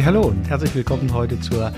Hallo und herzlich willkommen heute zur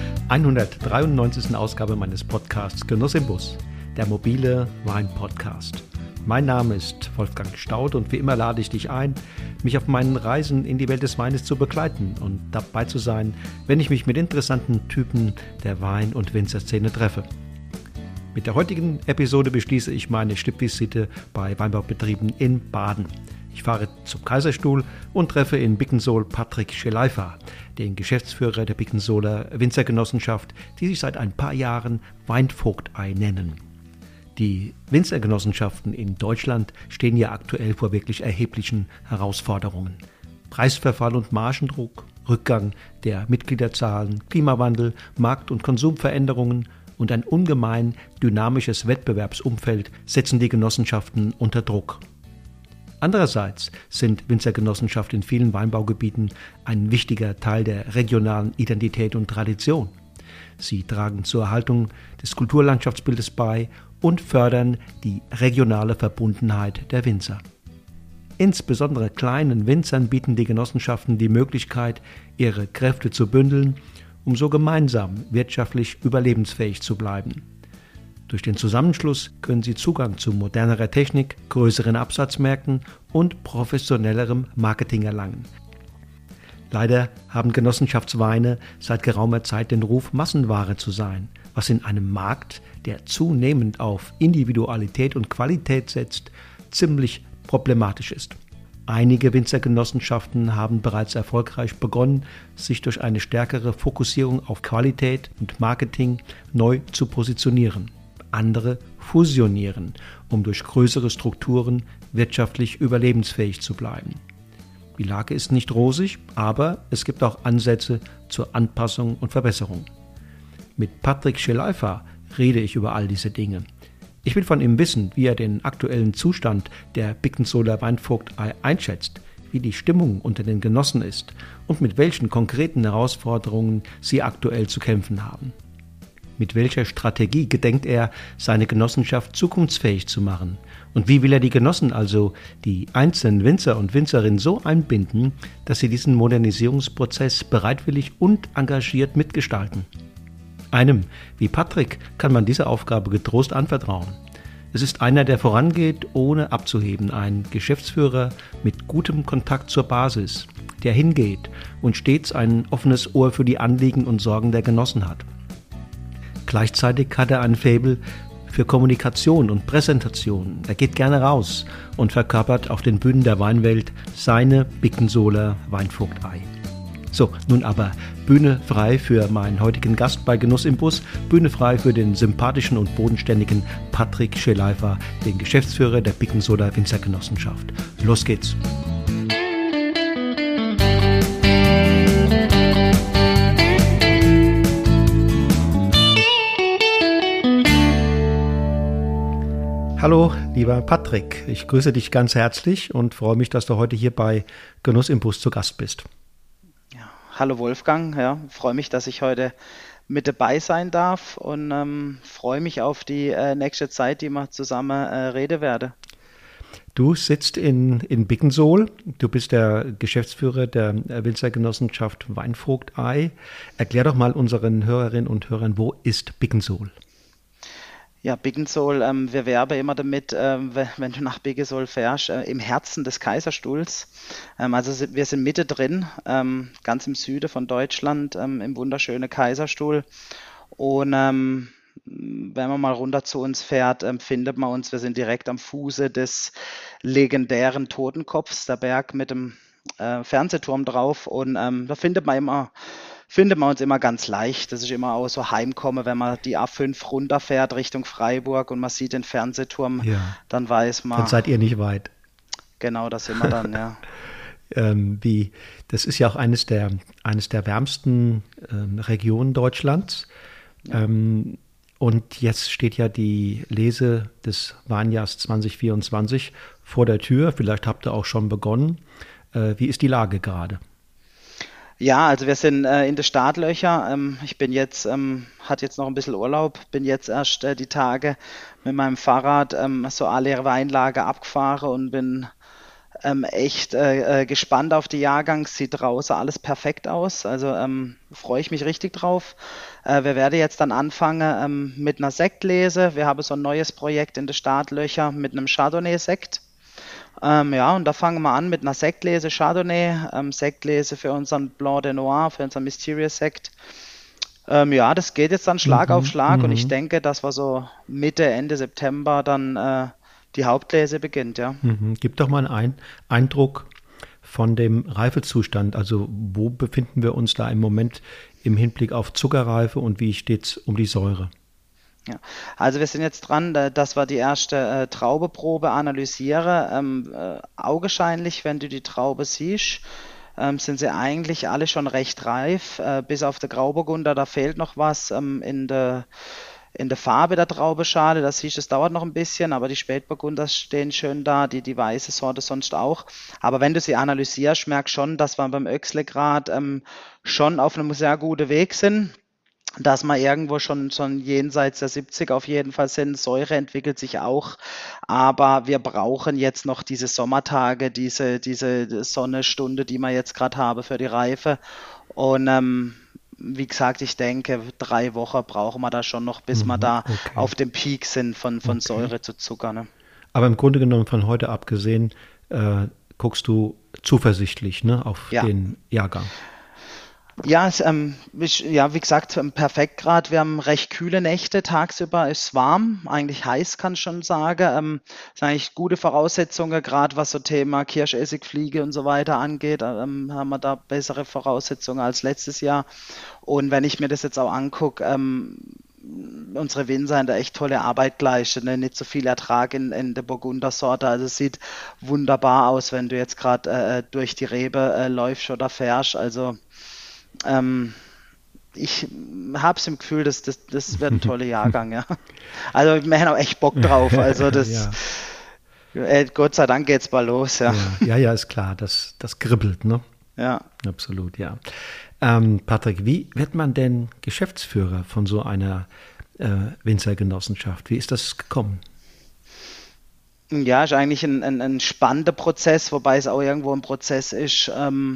193. Ausgabe meines Podcasts Genuss im Bus, der mobile Wein-Podcast. Mein Name ist Wolfgang Staudt und wie immer lade ich dich ein, mich auf meinen Reisen in die Welt des Weines zu begleiten und dabei zu sein, wenn ich mich mit interessanten Typen der Wein- und Winzerszene treffe. Mit der heutigen Episode beschließe ich meine Stippvisite bei Weinbaubetrieben in Baden. Ich fahre zum Kaiserstuhl und treffe in Bickensohl Patrick Scheleifer, den Geschäftsführer der Bickensohler Winzergenossenschaft, die sich seit ein paar Jahren Weinvogtei nennen. Die Winzergenossenschaften in Deutschland stehen ja aktuell vor wirklich erheblichen Herausforderungen. Preisverfall und Margendruck, Rückgang der Mitgliederzahlen, Klimawandel, Markt- und Konsumveränderungen und ein ungemein dynamisches Wettbewerbsumfeld setzen die Genossenschaften unter Druck. Andererseits sind Winzergenossenschaften in vielen Weinbaugebieten ein wichtiger Teil der regionalen Identität und Tradition. Sie tragen zur Erhaltung des Kulturlandschaftsbildes bei und fördern die regionale Verbundenheit der Winzer. Insbesondere kleinen Winzern bieten die Genossenschaften die Möglichkeit, ihre Kräfte zu bündeln, um so gemeinsam wirtschaftlich überlebensfähig zu bleiben. Durch den Zusammenschluss können sie Zugang zu modernerer Technik, größeren Absatzmärkten und professionellerem Marketing erlangen. Leider haben Genossenschaftsweine seit geraumer Zeit den Ruf, Massenware zu sein, was in einem Markt, der zunehmend auf Individualität und Qualität setzt, ziemlich problematisch ist. Einige Winzergenossenschaften haben bereits erfolgreich begonnen, sich durch eine stärkere Fokussierung auf Qualität und Marketing neu zu positionieren. Andere fusionieren, um durch größere Strukturen wirtschaftlich überlebensfähig zu bleiben. Die Lage ist nicht rosig, aber es gibt auch Ansätze zur Anpassung und Verbesserung. Mit Patrick Scheleifer rede ich über all diese Dinge. Ich will von ihm wissen, wie er den aktuellen Zustand der Bickensohler Weinvogtei einschätzt, wie die Stimmung unter den Genossen ist und mit welchen konkreten Herausforderungen sie aktuell zu kämpfen haben. Mit welcher Strategie gedenkt er, seine Genossenschaft zukunftsfähig zu machen? Und wie will er die Genossen, also die einzelnen Winzer und Winzerinnen, so einbinden, dass sie diesen Modernisierungsprozess bereitwillig und engagiert mitgestalten? Einem wie Patrick kann man diese Aufgabe getrost anvertrauen. Es ist einer, der vorangeht, ohne abzuheben, ein Geschäftsführer mit gutem Kontakt zur Basis, der hingeht und stets ein offenes Ohr für die Anliegen und Sorgen der Genossen hat. Gleichzeitig hat er ein Faible für Kommunikation und Präsentation. Er geht gerne raus und verkörpert auf den Bühnen der Weinwelt seine Bickensohler Weinvogtei. So, nun aber Bühne frei für meinen heutigen Gast bei Genuss im Bus, Bühne frei für den sympathischen und bodenständigen Patrick Scheleifer, den Geschäftsführer der Bickensohler Winzergenossenschaft. Los geht's! Hallo, lieber Patrick, ich grüße dich ganz herzlich und freue mich, dass du heute hier bei Genuss im Bus zu Gast bist. Ja, hallo Wolfgang, ja, freue mich, dass ich heute mit dabei sein darf und freue mich auf die nächste Zeit, die wir zusammen reden werden. Du sitzt in Bickensohl, du bist der Geschäftsführer der Winzergenossenschaft Weinvogtei. Erklär doch mal unseren Hörerinnen und Hörern, wo ist Bickensohl? Ja, Bickensohl, wir werben immer damit, wenn du nach Bickensohl fährst, im Herzen des Kaiserstuhls. Also wir sind mittendrin, ganz im Süden von Deutschland, im wunderschönen Kaiserstuhl. Und wenn man mal runter zu uns fährt, findet man uns, wir sind direkt am Fuße des legendären Totenkopfs, der Berg mit dem Fernsehturm drauf. Und da findet man uns immer ganz leicht. Das ist immer auch so heimkommen, wenn man die A5 runterfährt Richtung Freiburg und man sieht den Fernsehturm, ja, dann weiß man. Dann seid ihr nicht weit. Genau, das sind wir dann, ja. Das ist ja auch eines der wärmsten Regionen Deutschlands. Ja. Und jetzt steht ja die Lese des Weinjahrs 2024 vor der Tür. Vielleicht habt ihr auch schon begonnen. Wie ist die Lage gerade? Ja, also wir sind in den Startlöcher. Ich bin jetzt, hatte jetzt noch ein bisschen Urlaub, bin jetzt erst die Tage mit meinem Fahrrad so alle Weinlager abgefahren und bin echt gespannt auf die Jahrgang. Sieht draußen alles perfekt aus. Also freue ich mich richtig drauf. Wir werden jetzt dann anfangen mit einer Sektlese. Wir haben so ein neues Projekt in den Startlöcher mit einem Chardonnay-Sekt. Ja, und da fangen wir an mit einer Sektlese Chardonnay, Sektlese für unseren Blanc de Noir, für unseren Mysterious Sekt. Ja, das geht jetzt dann Schlag auf Schlag und ich denke, dass wir so Mitte, Ende September dann die Hauptlese beginnt, ja. Gib doch mal einen Eindruck von dem Reifezustand. Also wo befinden wir uns da im Moment im Hinblick auf Zuckerreife und wie steht es um die Säure? Ja, also wir sind jetzt dran, dass wir die erste Traubeprobe analysieren. Augenscheinlich, wenn du die Traube siehst, sind sie eigentlich alle schon recht reif, bis auf der Grauburgunder, da fehlt noch was in der Farbe der Traubeschale. Das siehst du, es dauert noch ein bisschen, aber die Spätburgunder stehen schön da, die weiße Sorte sonst auch. Aber wenn du sie analysierst, merkst du schon, dass wir beim Öxle-Grad schon auf einem sehr guten Weg sind. Dass wir irgendwo schon jenseits der 70 auf jeden Fall sind. Säure entwickelt sich auch, aber wir brauchen jetzt noch diese Sommertage, diese Sonnenstunde, die wir jetzt gerade haben für die Reife. Und wie gesagt, ich denke, 3 Wochen brauchen wir da schon noch, bis wir da auf dem Peak sind von Säure zu Zucker. Ne? Aber im Grunde genommen von heute abgesehen, guckst du zuversichtlich, ne, auf den Jahrgang. Ja, wie gesagt, perfekt gerade. Wir haben recht kühle Nächte. Tagsüber ist es warm, eigentlich heiß, kann ich schon sagen. Sind eigentlich gute Voraussetzungen, gerade was so Thema Kirschessigfliege und so weiter angeht. Haben wir da bessere Voraussetzungen als letztes Jahr. Und wenn ich mir das jetzt auch angucke, unsere Winzer haben da echt tolle Arbeit geleistet, ne? Nicht so viel Ertrag in der Burgundersorte. Also es sieht wunderbar aus, wenn du jetzt gerade durch die Rebe läufst oder fährst. Also ich habe es im Gefühl, das wird ein toller Jahrgang, ja. Also wir haben auch echt Bock drauf. Also das, Gott sei Dank geht's bald los, ja. Ja, ist klar, das kribbelt, ne? Ja. Absolut, ja. Patrick, wie wird man denn Geschäftsführer von so einer Winzergenossenschaft? Wie ist das gekommen? Ja, ist eigentlich ein spannender Prozess, wobei es auch irgendwo ein Prozess ist,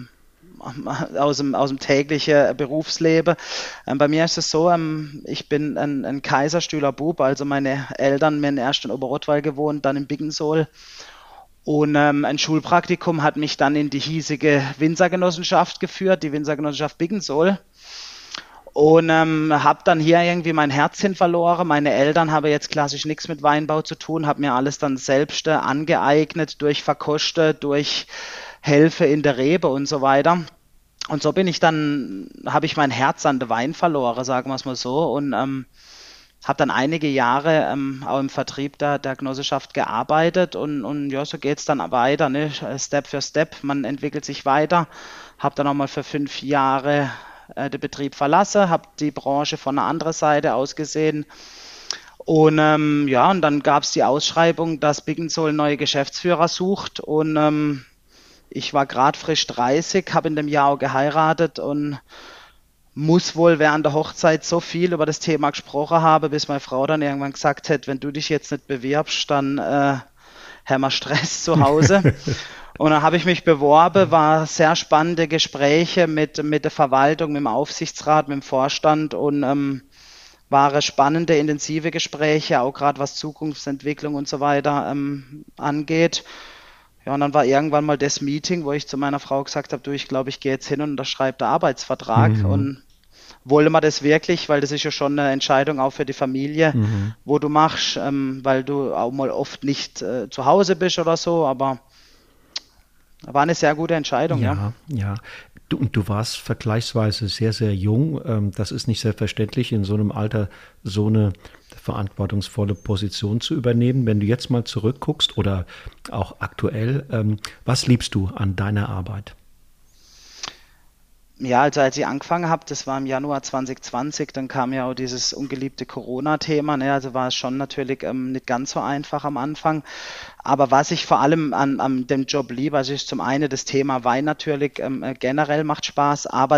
aus dem täglichen Berufsleben. Bei mir ist es so, ich bin ein Kaiserstühler Bub, also meine Eltern haben erst in Oberrottweil gewohnt, dann in Biggensohl. Und ein Schulpraktikum hat mich dann in die hiesige Winzergenossenschaft geführt, die Winzergenossenschaft Biggensohl. Und habe dann hier irgendwie mein Herz hin verloren. Meine Eltern haben jetzt klassisch nichts mit Weinbau zu tun, habe mir alles dann selbst angeeignet, durch Verkosten, durch Helfe in der Rebe und so weiter. Und so habe ich mein Herz an den Wein verloren, sagen wir es mal so. Und habe dann einige Jahre auch im Vertrieb der Genossenschaft gearbeitet und ja, so geht es dann weiter, ne? Step für Step, man entwickelt sich weiter. Habe dann nochmal für 5 Jahre den Betrieb verlassen, habe die Branche von einer anderen Seite aus gesehen. Und und dann gab es die Ausschreibung, dass Biggensohl neue Geschäftsführer sucht und ich war gerade frisch 30, habe in dem Jahr auch geheiratet und muss wohl während der Hochzeit so viel über das Thema gesprochen haben, bis meine Frau dann irgendwann gesagt hat, wenn du dich jetzt nicht bewirbst, dann haben wir Stress zu Hause. Und dann habe ich mich beworben, war sehr spannende Gespräche mit der Verwaltung, mit dem Aufsichtsrat, mit dem Vorstand und waren spannende, intensive Gespräche, auch gerade was Zukunftsentwicklung und so weiter angeht. Ja, und dann war irgendwann mal das Meeting, wo ich zu meiner Frau gesagt habe, du, ich glaube, ich gehe jetzt hin und unterschreibe den Arbeitsvertrag. Und wollen wir das wirklich, weil das ist ja schon eine Entscheidung auch für die Familie, wo du machst, weil du auch mal oft nicht zu Hause bist oder so, aber war eine sehr gute Entscheidung, ja. Ja. Du warst vergleichsweise sehr, sehr jung. Das ist nicht selbstverständlich, in so einem Alter so eine verantwortungsvolle Position zu übernehmen. Wenn du jetzt mal zurückguckst oder auch aktuell, was liebst du an deiner Arbeit? Ja, also als ich angefangen habe, das war im Januar 2020, dann kam ja auch dieses ungeliebte Corona-Thema, ne? Also war es schon natürlich nicht ganz so einfach am Anfang. Aber was ich vor allem an dem Job liebe, also ist zum einen das Thema Wein natürlich generell macht Spaß, aber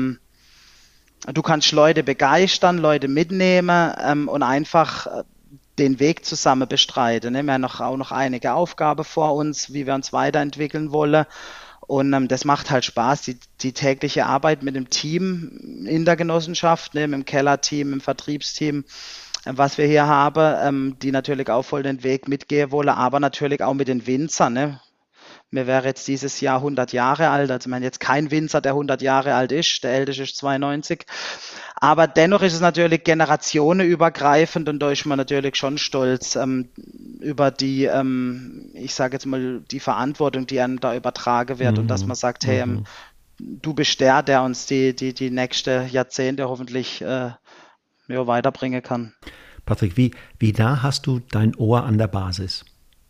du kannst Leute begeistern, Leute mitnehmen und einfach den Weg zusammen bestreiten. Ne? Wir haben auch noch einige Aufgaben vor uns, wie wir uns weiterentwickeln wollen. Und das macht halt Spaß, die tägliche Arbeit mit dem Team in der Genossenschaft, ne, mit dem Kellerteam, im Vertriebsteam, was wir hier haben, die natürlich auch voll den Weg mitgehen wollen, aber natürlich auch mit den Winzern. Ne. Mir wäre jetzt dieses Jahr 100 Jahre alt, also ich meine jetzt kein Winzer, der 100 Jahre alt ist, der älteste ist 92. Aber dennoch ist es natürlich generationenübergreifend und da ist man natürlich schon stolz über die, ich sage jetzt mal, die Verantwortung, die einem da übertragen wird und dass man sagt, hey, du bist der uns die nächsten Jahrzehnte hoffentlich weiterbringen kann. Patrick, wie nah hast du dein Ohr an der Basis?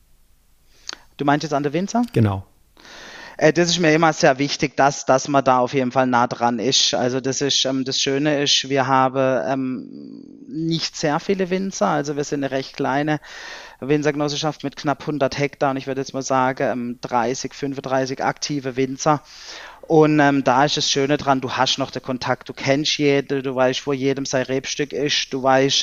Du meinst jetzt an der Winzer? Genau. Das ist mir immer sehr wichtig, dass man da auf jeden Fall nah dran ist. Also das Schöne ist, wir haben nicht sehr viele Winzer. Also wir sind eine recht kleine Winzergenossenschaft mit knapp 100 Hektar und ich würde jetzt mal sagen 30, 35 aktive Winzer. Und da ist das Schöne dran, du hast noch den Kontakt, du kennst jeden, du weißt, wo jedem sein Rebstück ist, du weißt,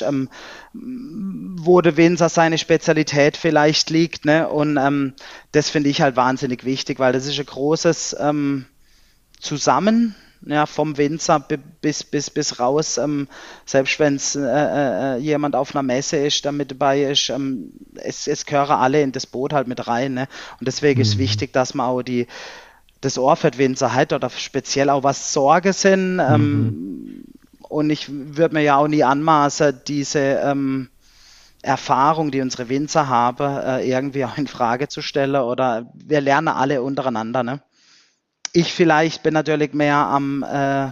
wo der Winzer seine Spezialität vielleicht liegt, ne? Und das finde ich halt wahnsinnig wichtig, weil das ist ein großes Zusammen, ja, vom Winzer bis raus, selbst wenn es jemand auf einer Messe ist, der mit dabei ist, es gehören alle in das Boot halt mit rein, ne? Und deswegen ist wichtig, dass man auch das Ohr für die Winzer hat oder speziell auch was Sorge sind. Und ich würde mir ja auch nie anmaßen, diese Erfahrung, die unsere Winzer haben, irgendwie auch in Frage zu stellen oder wir lernen alle untereinander. Ne? Ich vielleicht bin natürlich mehr am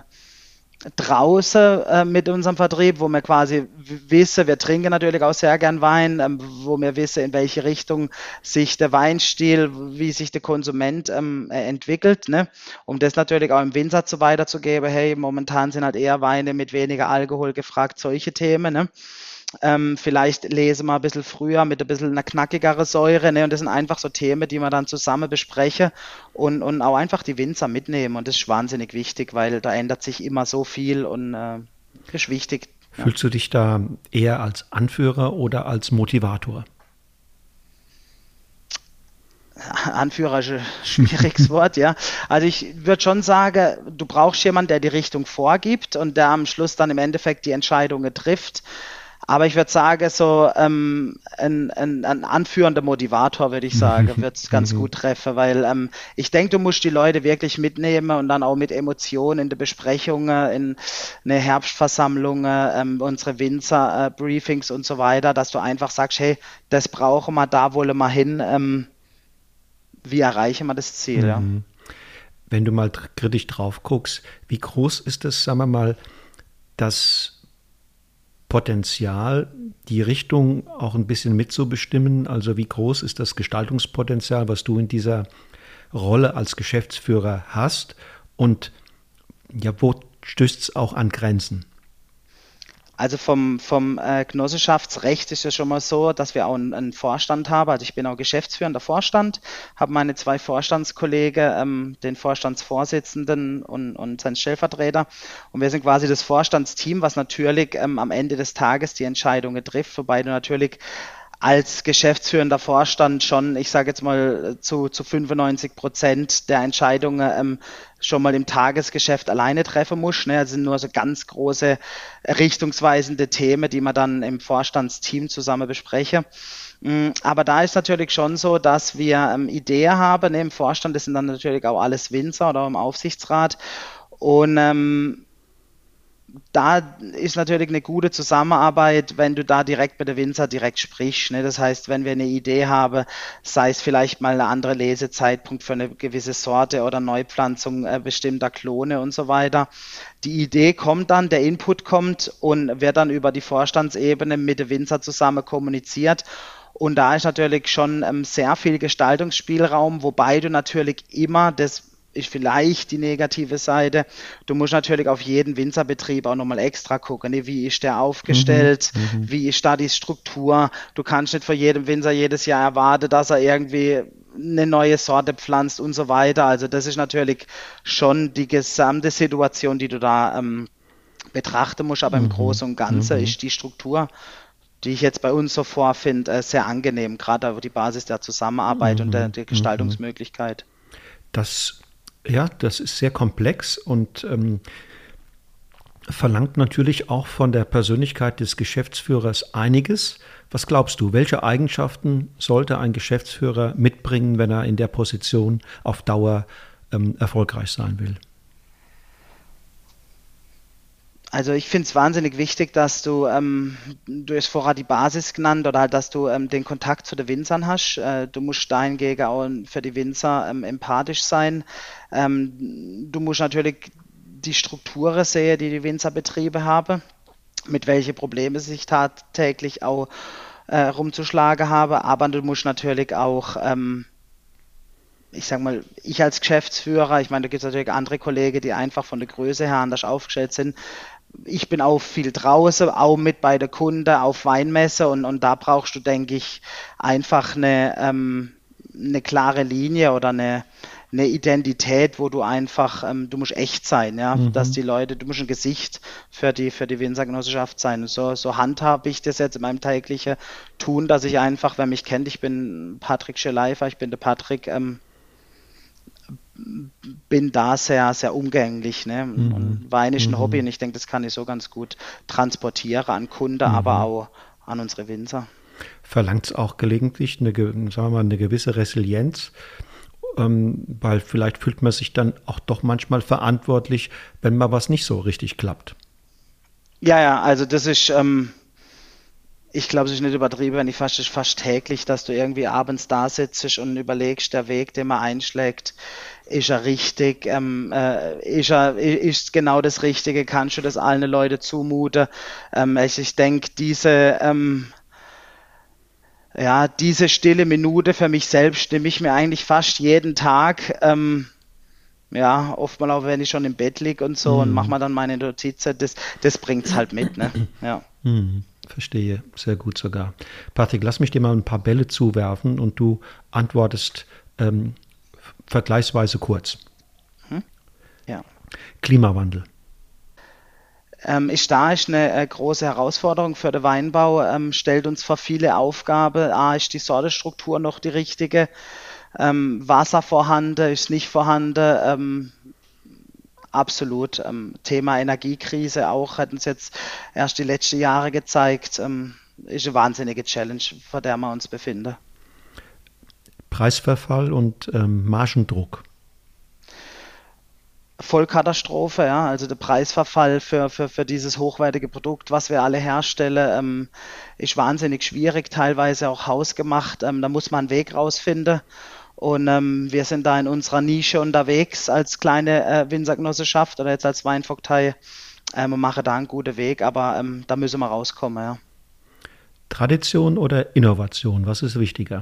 draußen mit unserem Vertrieb, wo wir quasi wissen, wir trinken natürlich auch sehr gern Wein, wo wir wissen, in welche Richtung sich der Weinstil, wie sich der Konsument entwickelt, ne? Um das natürlich auch im Winzer weiterzugeben, hey, momentan sind halt eher Weine mit weniger Alkohol gefragt, solche Themen, ne? Vielleicht lesen wir ein bisschen früher mit ein bisschen einer knackigeren Säure, ne? Und das sind einfach so Themen, die wir dann zusammen besprechen und auch einfach die Winzer mitnehmen und das ist wahnsinnig wichtig, weil da ändert sich immer so viel und das ist wichtig. Ja. Fühlst du dich da eher als Anführer oder als Motivator? Anführer ist ein schwieriges Wort, ja. Also ich würde schon sagen, du brauchst jemanden, der die Richtung vorgibt und der am Schluss dann im Endeffekt die Entscheidungen trifft. Aber ich würde sagen, so ein anführender Motivator, würde ich sagen, wird es ganz gut treffen, weil ich denke, du musst die Leute wirklich mitnehmen und dann auch mit Emotionen in der Besprechungen, in eine Herbstversammlung, unsere Winzer-Briefings und so weiter, dass du einfach sagst, hey, das brauchen wir, da wollen wir hin, wie erreichen wir das Ziel? Ja? Wenn du mal kritisch drauf guckst, wie groß ist das, sagen wir mal, das Potenzial, die Richtung auch ein bisschen mitzubestimmen? Also wie groß ist das Gestaltungspotenzial, was du in dieser Rolle als Geschäftsführer hast? Und ja, wo stößt es auch an Grenzen? Also vom Genossenschaftsrecht ist es schon mal so, dass wir auch einen Vorstand haben. Also ich bin auch geschäftsführender Vorstand, habe meine 2 Vorstandskollegen, den Vorstandsvorsitzenden und seinen Stellvertreter. Und wir sind quasi das Vorstandsteam, was natürlich am Ende des Tages die Entscheidungen trifft, wobei du natürlich als geschäftsführender Vorstand schon, ich sage jetzt mal, zu 95% der Entscheidungen schon mal im Tagesgeschäft alleine treffen muss. Ne? Das sind nur so ganz große richtungsweisende Themen, die man dann im Vorstandsteam zusammen besprechen. Aber da ist natürlich schon so, dass wir Ideen haben. Ne? Im Vorstand, das sind dann natürlich auch alles Winzer oder auch im Aufsichtsrat. Und da ist natürlich eine gute Zusammenarbeit, wenn du da direkt mit der Winzer direkt sprichst. Ne? Das heißt, wenn wir eine Idee haben, sei es vielleicht mal eine andere Lesezeitpunkt für eine gewisse Sorte oder Neupflanzung bestimmter Klone und so weiter. Die Idee kommt dann, der Input kommt und wird dann über die Vorstandsebene mit dem Winzer zusammen kommuniziert. Und da ist natürlich schon sehr viel Gestaltungsspielraum, wobei du natürlich immer das ist vielleicht die negative Seite. Du musst natürlich auf jeden Winzerbetrieb auch nochmal extra gucken. Ne? Wie ist der aufgestellt? Wie ist da die Struktur? Du kannst nicht von jedem Winzer jedes Jahr erwarten, dass er irgendwie eine neue Sorte pflanzt und so weiter. Also das ist natürlich schon die gesamte Situation, die du da betrachten musst. Aber im Großen und Ganzen ist die Struktur die ich jetzt bei uns so vorfinde, sehr angenehm, gerade über die Basis der Zusammenarbeit und der Gestaltungsmöglichkeit. Das ist sehr komplex und verlangt natürlich auch von der Persönlichkeit des Geschäftsführers einiges. Was glaubst du, welche Eigenschaften sollte ein Geschäftsführer mitbringen, wenn er in der Position auf Dauer erfolgreich sein will? Also ich finde es wahnsinnig wichtig, dass du hast vorher die Basis genannt oder halt, dass du den Kontakt zu den Winzern hast. Du musst dahingegen auch für die Winzer empathisch sein. Du musst natürlich die Strukturen sehen, die Winzerbetriebe haben, mit welchen Problemen sie sich tagtäglich auch rumzuschlagen haben. Aber du musst natürlich auch ich sag mal, ich als Geschäftsführer, ich meine, da gibt es natürlich andere Kollegen, die einfach von der Größe her anders aufgestellt sind. Ich bin auch viel draußen, auch mit bei der Kunde auf Weinmesse und da brauchst du, denke ich, einfach eine klare Linie oder eine Identität, wo du einfach, du musst echt sein, ja, dass die Leute, du musst ein Gesicht für die Winzergenossenschaft sein. So handhabe ich das jetzt in meinem täglichen Tun, dass ich einfach, wer mich kennt, ich bin Patrick Schleifer, ich bin der Patrick, bin da sehr, sehr umgänglich. Ne? Und Wein ist ein Hobby und ich denke, das kann ich so ganz gut transportieren an Kunden, aber auch an unsere Winzer. Verlangt es auch gelegentlich eine gewisse Resilienz, weil vielleicht fühlt man sich dann auch doch manchmal verantwortlich, wenn mal was nicht so richtig klappt. Ja, also das ist, ich glaube, es ist nicht übertrieben, wenn es ist fast täglich, dass du irgendwie abends da sitzt und überlegst, der Weg, den man einschlägt, ist er richtig, ist genau das Richtige, kannst du das allen Leuten zumuten? Ich denke, diese stille Minute für mich selbst nehme ich mir eigentlich fast jeden Tag, oftmals auch wenn ich schon im Bett liege und so und mache mir dann meine Notizen, das bringt es halt mit, ne? Ja. Verstehe, sehr gut sogar. Patrick, lass mich dir mal ein paar Bälle zuwerfen und du antwortest vergleichsweise kurz. Ja. Klimawandel. Ist eine große Herausforderung für den Weinbau, stellt uns vor viele Aufgaben. Ist die Sortenstruktur noch die richtige? Wasser vorhanden, ist nicht vorhanden? Absolut. Thema Energiekrise auch, hat uns jetzt erst die letzten Jahre gezeigt. Ist eine wahnsinnige Challenge, vor der wir uns befinden. Preisverfall und Margendruck. Vollkatastrophe, ja, also der Preisverfall für dieses hochwertige Produkt, was wir alle herstellen, ist wahnsinnig schwierig, teilweise auch hausgemacht. Da muss man einen Weg rausfinden. Und wir sind da in unserer Nische unterwegs als kleine Winzergenossenschaft oder jetzt als Weinvogtei und machen da einen guten Weg, aber da müssen wir rauskommen. Ja. Tradition oder Innovation, was ist wichtiger?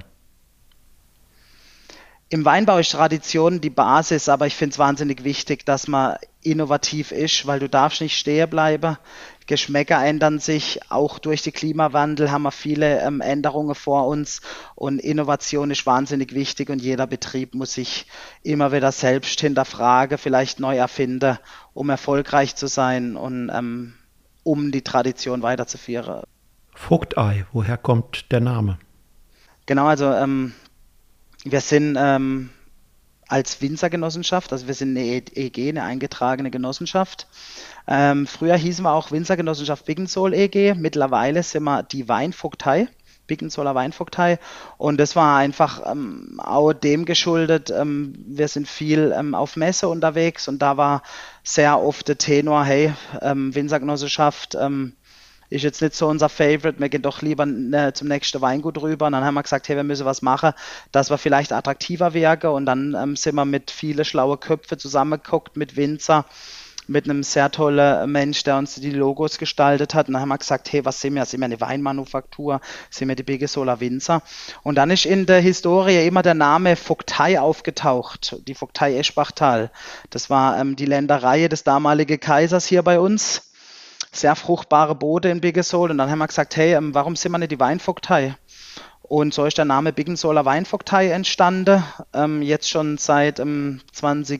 Im Weinbau ist Tradition die Basis, aber ich finde es wahnsinnig wichtig, dass man innovativ ist, weil du darfst nicht stehen bleiben. Geschmäcker ändern sich, auch durch den Klimawandel haben wir viele Änderungen vor uns und Innovation ist wahnsinnig wichtig und jeder Betrieb muss sich immer wieder selbst hinterfragen, vielleicht neu erfinden, um erfolgreich zu sein und um die Tradition weiterzuführen. Vogtei, woher kommt der Name? Genau, also wir sind als Winzergenossenschaft, also wir sind eine EG, eine eingetragene Genossenschaft. Früher hießen wir auch Winzergenossenschaft Biggensohl EG, mittlerweile sind wir die Weinvogtei, Biggensohler Weinvogtei und das war einfach auch dem geschuldet, wir sind viel auf Messe unterwegs und da war sehr oft der Tenor, hey, Winzergenossenschaft, ist jetzt nicht so unser Favorite, wir gehen doch lieber zum nächsten Weingut rüber. Und dann haben wir gesagt, hey, wir müssen was machen, dass wir vielleicht attraktiver wirken. Und dann sind wir mit vielen schlauen Köpfen zusammengeguckt, mit Winzer, mit einem sehr tollen Mensch, der uns die Logos gestaltet hat. Und dann haben wir gesagt, hey, was sind wir? Sind wir eine Weinmanufaktur? Sind wir die Biggensohler Winzer? Und dann ist in der Historie immer der Name Vogtei aufgetaucht, die Vogtei Eschbachtal. Das war die Länderei des damaligen Kaisers hier bei uns. Sehr fruchtbare Bode in Biggensohl und dann haben wir gesagt, hey, warum sind wir nicht die Weinvogtei? Und so ist der Name Biggensohler Weinvogtei entstanden, jetzt schon seit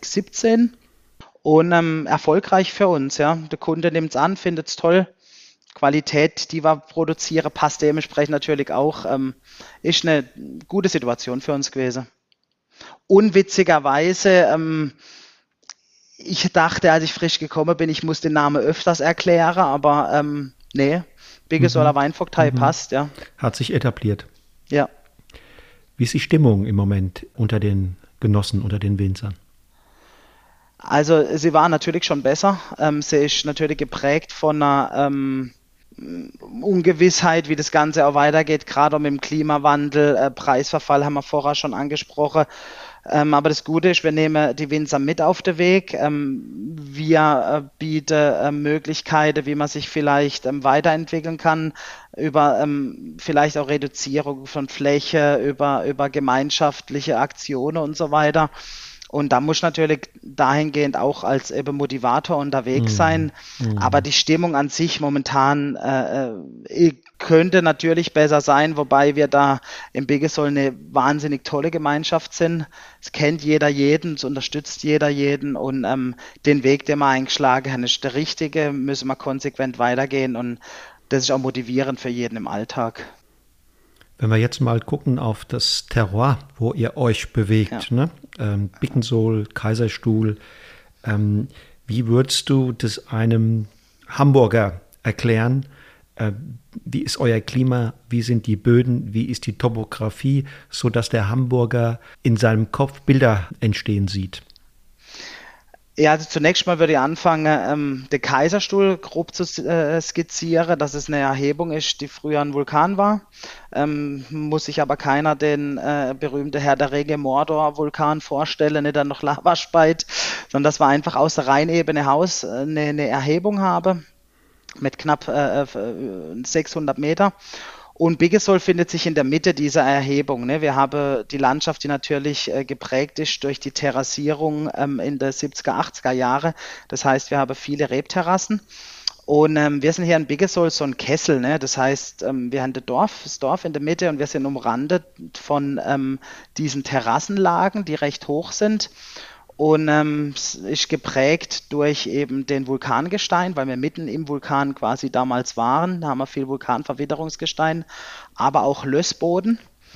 2017 und erfolgreich für uns. Ja. Der Kunde nimmt es an, findet es toll Qualität, die wir produzieren, passt dementsprechend natürlich auch. Ist eine gute Situation für uns gewesen. Unwitzigerweise, ich dachte, als ich frisch gekommen bin, ich muss den Namen öfters erklären, aber nee, Biggesoller Weinvogtei passt, ja. Hat sich etabliert. Ja. Wie ist die Stimmung im Moment unter den Genossen, unter den Winzern? Also sie war natürlich schon besser. Sie ist natürlich geprägt von einer Ungewissheit, wie das Ganze auch weitergeht, gerade mit dem Klimawandel, Preisverfall haben wir vorher schon angesprochen. Aber das Gute ist, wir nehmen die Winzer mit auf den Weg. Wir bieten Möglichkeiten, wie man sich vielleicht weiterentwickeln kann, über vielleicht auch Reduzierung von Fläche, über gemeinschaftliche Aktionen und so weiter. Und da muss natürlich dahingehend auch als eben Motivator unterwegs sein. Aber die Stimmung an sich momentan könnte natürlich besser sein, wobei wir da im Biggesoll eine wahnsinnig tolle Gemeinschaft sind. Es kennt jeder jeden, es unterstützt jeder jeden und den Weg, den wir eingeschlagen haben, ist der richtige, müssen wir konsequent weitergehen und das ist auch motivierend für jeden im Alltag. Wenn wir jetzt mal gucken auf das Terroir, wo ihr euch bewegt, ne? Biggensohl, Kaiserstuhl, wie würdest du das einem Hamburger erklären? Wie ist euer Klima? Wie sind die Böden? Wie ist die Topografie, sodass der Hamburger in seinem Kopf Bilder entstehen sieht? Ja, also zunächst mal würde ich anfangen, den Kaiserstuhl grob zu skizzieren, dass es eine Erhebung ist, die früher ein Vulkan war. Muss sich aber keiner den berühmten Herr der Ringe Mordor-Vulkan vorstellen, nicht dann noch Lava speit, sondern dass wir einfach aus der Rheinebene Haus eine Erhebung haben mit knapp 600 Meter. Und Biggesoll findet sich in der Mitte dieser Erhebung. Ne? Wir haben die Landschaft, die natürlich geprägt ist durch die Terrassierung in der 70er, 80er Jahre. Das heißt, wir haben viele Rebterrassen. Und wir sind hier in Biggesoll so ein Kessel. Ne? Das heißt, wir haben das Dorf in der Mitte und wir sind umrandet von diesen Terrassenlagen, die recht hoch sind. Und es ist geprägt durch eben den Vulkangestein, weil wir mitten im Vulkan quasi damals waren. Da haben wir viel Vulkanverwitterungsgestein, aber auch Lössboden.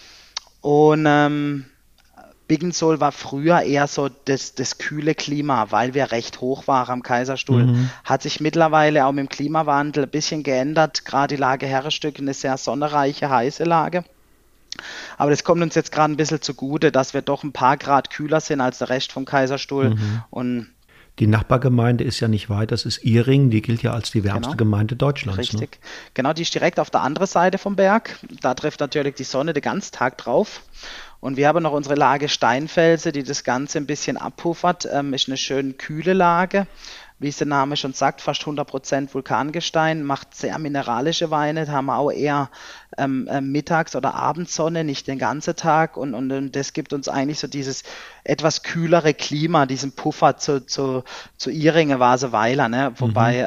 Und Biggensoll war früher eher so das kühle Klima, weil wir recht hoch waren am Kaiserstuhl. Hat sich mittlerweile auch mit dem Klimawandel ein bisschen geändert. Gerade die Lage Herrenstück, eine sehr sonnenreiche, heiße Lage. Aber das kommt uns jetzt gerade ein bisschen zugute, dass wir doch ein paar Grad kühler sind als der Rest vom Kaiserstuhl. Und die Nachbargemeinde ist ja nicht weit, das ist Ihring, die gilt ja als die wärmste Gemeinde Deutschlands. Richtig, ne? Genau, die ist direkt auf der anderen Seite vom Berg. Da trifft natürlich die Sonne den ganzen Tag drauf. Und wir haben noch unsere Lage Steinfelsen, die das Ganze ein bisschen abpuffert. Ist eine schön kühle Lage. Wie es der Name schon sagt, fast 100% Vulkangestein, macht sehr mineralische Weine, da haben wir auch eher Mittags- oder Abendsonne, nicht den ganzen Tag und das gibt uns eigentlich so dieses etwas kühlere Klima, diesen Puffer zu Ihringen, Waseweiler, ne? Wobei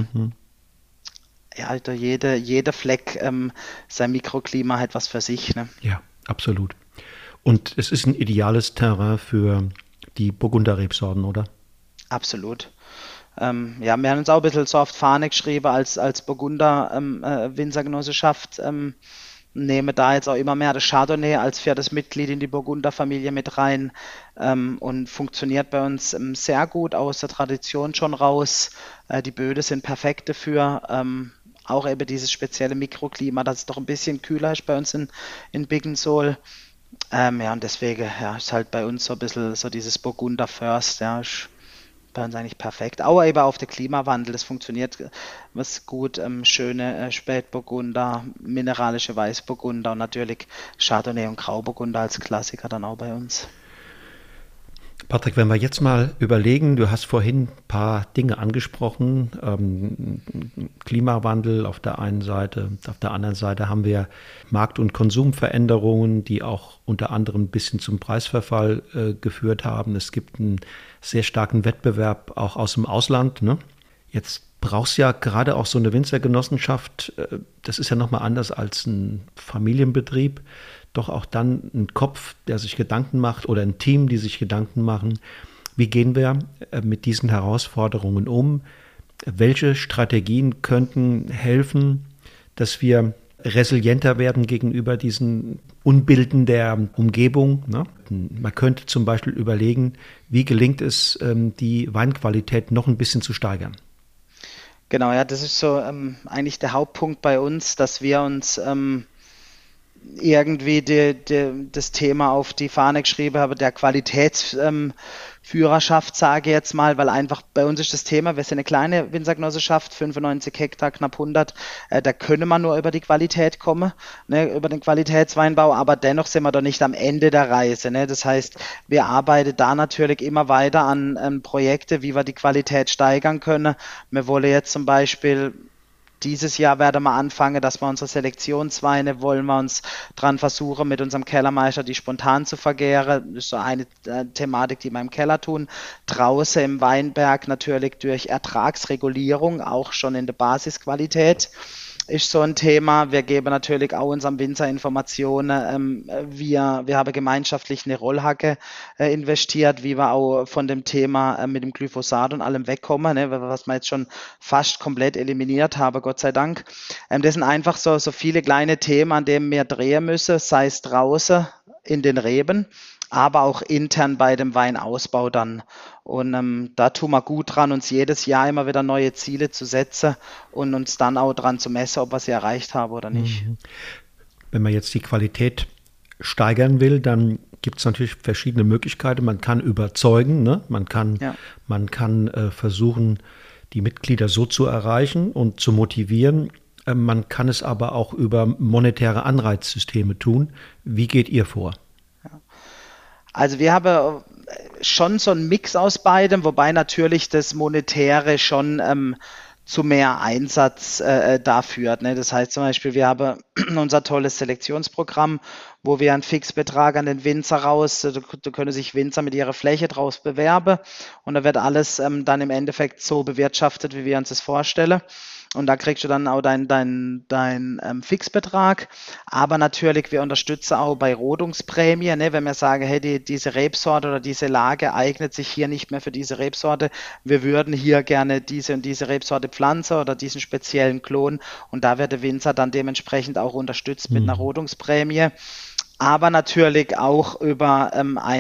ja, also jeder Fleck sein Mikroklima hat was für sich. Ne? Ja, absolut. Und es ist ein ideales Terrain für die Burgunder-Rebsorten, oder? Absolut. Ja, wir haben uns auch ein bisschen so auf die Fahne geschrieben als Burgunder Winzergenossenschaft. Nehme da jetzt auch immer mehr das Chardonnay als viertes Mitglied in die Burgunder-Familie mit rein und funktioniert bei uns sehr gut, aus der Tradition schon raus. Die Böden sind perfekt dafür. Auch eben dieses spezielle Mikroklima, dass es doch ein bisschen kühler ist bei uns in Biggensoll. Ja, und deswegen ja, ist halt bei uns so ein bisschen so dieses Burgunder First, ja, ist bei uns eigentlich perfekt. Aber eben auf den Klimawandel, das funktioniert was gut. Schöne Spätburgunder, mineralische Weißburgunder und natürlich Chardonnay und Grauburgunder als Klassiker dann auch bei uns. Patrick, wenn wir jetzt mal überlegen, du hast vorhin ein paar Dinge angesprochen, Klimawandel auf der einen Seite, auf der anderen Seite haben wir Markt- und Konsumveränderungen, die auch unter anderem ein bisschen zum Preisverfall geführt haben. Es gibt einen sehr starken Wettbewerb auch aus dem Ausland, ne? Jetzt brauchst du ja gerade auch so eine Winzergenossenschaft, das ist ja nochmal anders als ein Familienbetrieb, doch auch dann ein Kopf, der sich Gedanken macht oder ein Team, die sich Gedanken machen, wie gehen wir mit diesen Herausforderungen um? welche Strategien könnten helfen, dass wir resilienter werden gegenüber diesen Unbilden der Umgebung, ne? Man könnte zum Beispiel überlegen, wie gelingt es, die Weinqualität noch ein bisschen zu steigern. Genau, ja, das ist so eigentlich der Hauptpunkt bei uns, dass wir uns irgendwie das Thema auf die Fahne geschrieben habe, der Qualitätsführerschaft, sage ich jetzt mal, weil einfach bei uns ist das Thema, wir sind eine kleine Winzergenossenschaft, 95 Hektar, knapp 100, da können wir nur über die Qualität kommen, ne, über den Qualitätsweinbau, aber dennoch sind wir doch nicht am Ende der Reise. Ne? Das heißt, wir arbeiten da natürlich immer weiter an Projekte, wie wir die Qualität steigern können. Wir wollen jetzt zum Beispiel dieses Jahr werden wir anfangen, dass wir unsere Selektionsweine, wollen wir uns dran versuchen, mit unserem Kellermeister die spontan zu vergären. Das ist so eine Thematik, die wir im Keller tun. Draußen im Weinberg natürlich durch Ertragsregulierung, auch schon in der Basisqualität. Ist so ein Thema. Wir geben natürlich auch unserem Winzer Informationen. Wir haben gemeinschaftlich eine Rollhacke investiert, wie wir auch von dem Thema mit dem Glyphosat und allem wegkommen, ne, was wir jetzt schon fast komplett eliminiert haben, Gott sei Dank. Das sind einfach so viele kleine Themen, an denen wir drehen müssen, sei es draußen in den Reben, aber auch intern bei dem Weinausbau dann. Und da tun wir gut dran, uns jedes Jahr immer wieder neue Ziele zu setzen und uns dann auch dran zu messen, ob wir sie erreicht haben oder nicht. Wenn man jetzt die Qualität steigern will, dann gibt es natürlich verschiedene Möglichkeiten. Man kann überzeugen, ne? Man kann versuchen, die Mitglieder so zu erreichen und zu motivieren. Man kann es aber auch über monetäre Anreizsysteme tun. Wie geht ihr vor? Also wir haben schon so einen Mix aus beidem, wobei natürlich das Monetäre schon zu mehr Einsatz da führt. Ne? Das heißt zum Beispiel, wir haben unser tolles Selektionsprogramm, wo wir einen Fixbetrag an den Winzer da können sich Winzer mit ihrer Fläche draus bewerben und da wird alles dann im Endeffekt so bewirtschaftet, wie wir uns das vorstellen. Und da kriegst du dann auch dein Fixbetrag. Aber natürlich, wir unterstützen auch bei Rodungsprämie, ne? Wenn wir sagen, hey, diese Rebsorte oder diese Lage eignet sich hier nicht mehr für diese Rebsorte. Wir würden hier gerne diese und diese Rebsorte pflanzen oder diesen speziellen Klon. Und da wird der Winzer dann dementsprechend auch unterstützt mit einer Rodungsprämie. Aber natürlich auch über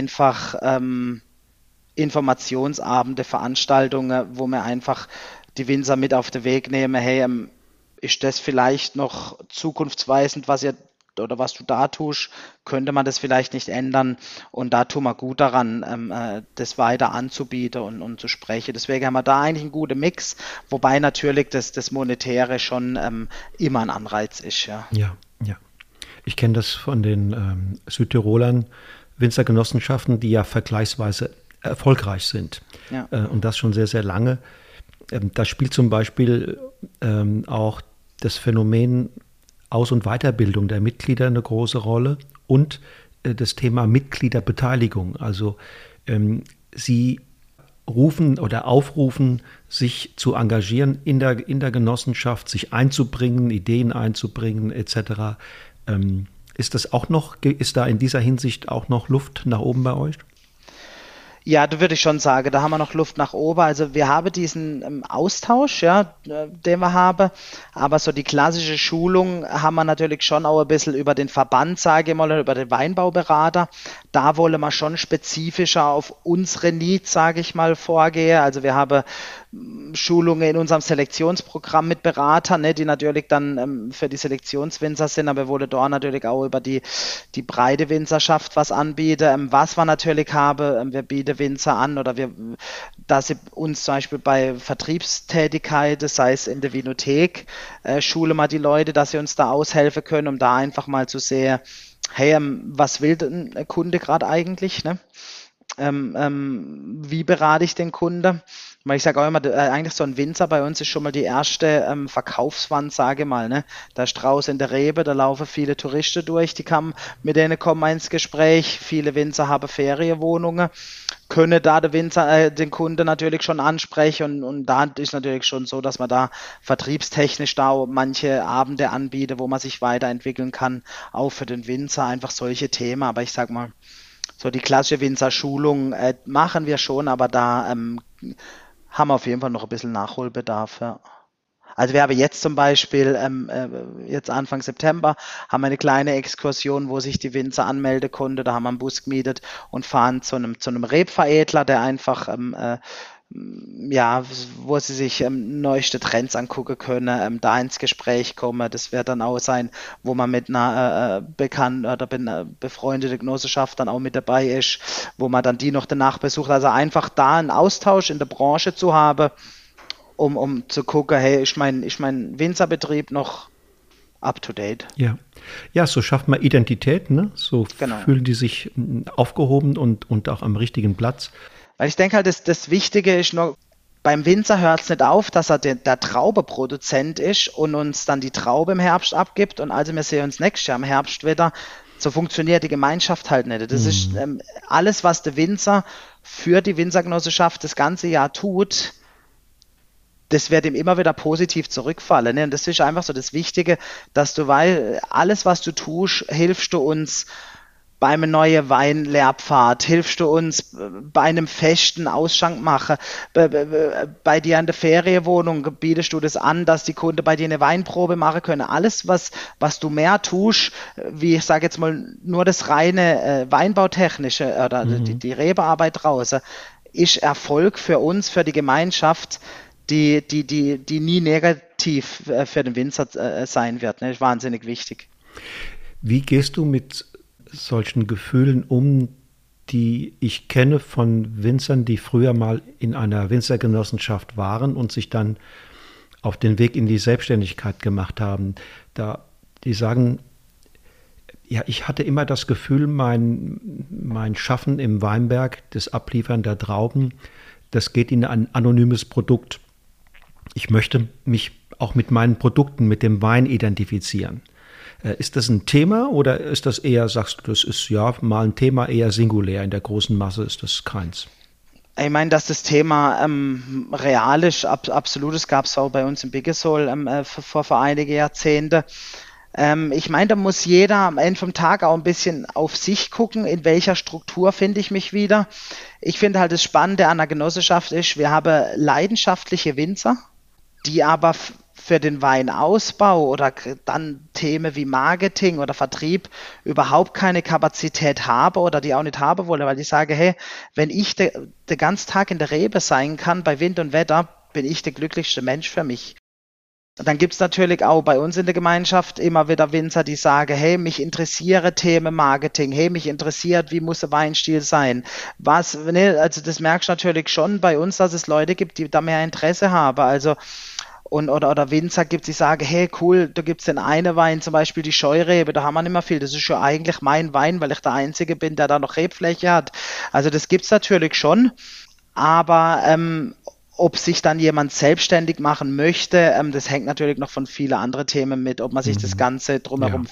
Informationsabende, Veranstaltungen, wo wir einfach die Winzer mit auf den Weg nehmen, hey, ist das vielleicht noch zukunftsweisend, was du da tust, könnte man das vielleicht nicht ändern und da tun wir gut daran, das weiter anzubieten und zu sprechen. Deswegen haben wir da eigentlich einen guten Mix, wobei natürlich das Monetäre schon immer ein Anreiz ist. Ja. Ja. Ich kenne das von den Südtirolern Winzergenossenschaften, die ja vergleichsweise erfolgreich sind und das schon sehr, sehr lange. Da spielt zum Beispiel auch das Phänomen Aus- und Weiterbildung der Mitglieder eine große Rolle und das Thema Mitgliederbeteiligung. Also sie rufen oder aufrufen, sich zu engagieren in der Genossenschaft, sich einzubringen, Ideen einzubringen etc. Ist da in dieser Hinsicht auch noch Luft nach oben bei euch? Ja, da würde ich schon sagen, da haben wir noch Luft nach oben. Also wir haben diesen Austausch, ja, den wir haben, aber so die klassische Schulung haben wir natürlich schon auch ein bisschen über den Verband, sage ich mal, über den Weinbauberater. Da wollen wir schon spezifischer auf unsere Needs, sage ich mal, vorgehen. Also wir haben Schulungen in unserem Selektionsprogramm mit Beratern, ne, die natürlich dann für die Selektionswinzer sind, aber wir wollen dort natürlich auch über die breite Winzerschaft was anbieten. Was wir natürlich haben, wir bieten Winzer an oder dass sie uns zum Beispiel bei Vertriebstätigkeiten, sei es in der Vinothek, schulen wir die Leute, dass sie uns da aushelfen können, um da einfach mal zu sehen, hey, was will denn ein Kunde gerade eigentlich, ne? Wie berate ich den Kunde? Weil ich sage auch immer, eigentlich so ein Winzer bei uns ist schon mal die erste Verkaufswand, sage ich mal. Ne? Da ist draußen in der Rebe, da laufen viele Touristen durch, mit denen kommen wir ins Gespräch. Viele Winzer haben Ferienwohnungen, können da den Kunden natürlich schon ansprechen und da ist natürlich schon so, dass man da vertriebstechnisch da auch manche Abende anbietet, wo man sich weiterentwickeln kann, auch für den Winzer, einfach solche Themen. Aber ich sag mal, so die klassische Winzerschulung machen wir schon, aber da haben wir auf jeden Fall noch ein bisschen Nachholbedarf, ja. Also wir haben jetzt zum Beispiel, jetzt Anfang September, haben wir eine kleine Exkursion, wo sich die Winzer anmelden konnte. Da haben wir einen Bus gemietet und fahren zu einem Rebveredler, der einfach, ja, wo sie sich neueste Trends angucken können, da ins Gespräch kommen. Das wird dann auch sein, wo man mit einer bekannten oder befreundeten Genossenschaft dann auch mit dabei ist, wo man dann die noch danach besucht. Also einfach da einen Austausch in der Branche zu haben, um zu gucken, hey, ist mein Winzerbetrieb noch up to date? Ja. Ja, so schafft man Identität, ne? So Genau. fühlen die sich aufgehoben und auch am richtigen Platz. Weil ich denke halt, das Wichtige ist noch, beim Winzer hört es nicht auf, dass er der Traubeproduzent ist und uns dann die Traube im Herbst abgibt und also wir sehen uns nächstes Jahr im Herbst wieder. So funktioniert die Gemeinschaft halt nicht. Das ist alles, was der Winzer für die Winzergenossenschaft das ganze Jahr tut, das wird ihm immer wieder positiv zurückfallen. Ne? Und das ist einfach so das Wichtige, dass du weißt, alles, was du tust, hilfst du uns bei einem neuen Weinlehrpfad, hilfst du uns bei einem festen Ausschank machen, bei dir in der Ferienwohnung bietest du das an, dass die Kunden bei dir eine Weinprobe machen können. Alles, was du mehr tust, wie ich sage jetzt mal, nur das reine Weinbautechnische oder die Rebearbeit draußen, ist Erfolg für uns, für die Gemeinschaft, die nie negativ für den Winzer sein wird. Ne? Das ist wahnsinnig wichtig. Wie gehst du mit solchen Gefühlen um, die ich kenne von Winzern, die früher mal in einer Winzergenossenschaft waren und sich dann auf den Weg in die Selbstständigkeit gemacht haben? Die sagen, ja, ich hatte immer das Gefühl, mein Schaffen im Weinberg, das Abliefern der Trauben, das geht in ein anonymes Produkt. Ich möchte mich auch mit meinen Produkten, mit dem Wein identifizieren. Ist das ein Thema oder ist das eher, sagst du, das ist ja mal ein Thema eher singulär, in der großen Masse ist das keins? Ich meine, dass das Thema real ist, absolut, das gab es auch bei uns im Biggesol vor einigen Jahrzehnten. Ich meine, da muss jeder am Ende vom Tag auch ein bisschen auf sich gucken, in welcher Struktur finde ich mich wieder. Ich finde halt das Spannende an der Genossenschaft ist, wir haben leidenschaftliche Winzer, die aber für den Weinausbau oder dann Themen wie Marketing oder Vertrieb überhaupt keine Kapazität habe oder die auch nicht haben wollen, weil ich sage, hey, wenn ich den ganzen Tag in der Rebe sein kann, bei Wind und Wetter, bin ich der glücklichste Mensch für mich. Und dann gibt es natürlich auch bei uns in der Gemeinschaft immer wieder Winzer, die sagen, hey, mich interessiere Themen Marketing, hey, mich interessiert, wie muss der Weinstil sein. Also das merkst du natürlich schon bei uns, dass es Leute gibt, die da mehr Interesse haben. Also oder Winzer gibt, die sagen, hey cool, da gibt es den einen Wein, zum Beispiel die Scheurebe, da haben wir nicht mehr viel, das ist schon eigentlich mein Wein, weil ich der Einzige bin, der da noch Rebfläche hat. Also das gibt es natürlich schon, aber ob sich dann jemand selbstständig machen möchte, das hängt natürlich noch von vielen anderen Themen mit, ob man sich das Ganze drumherum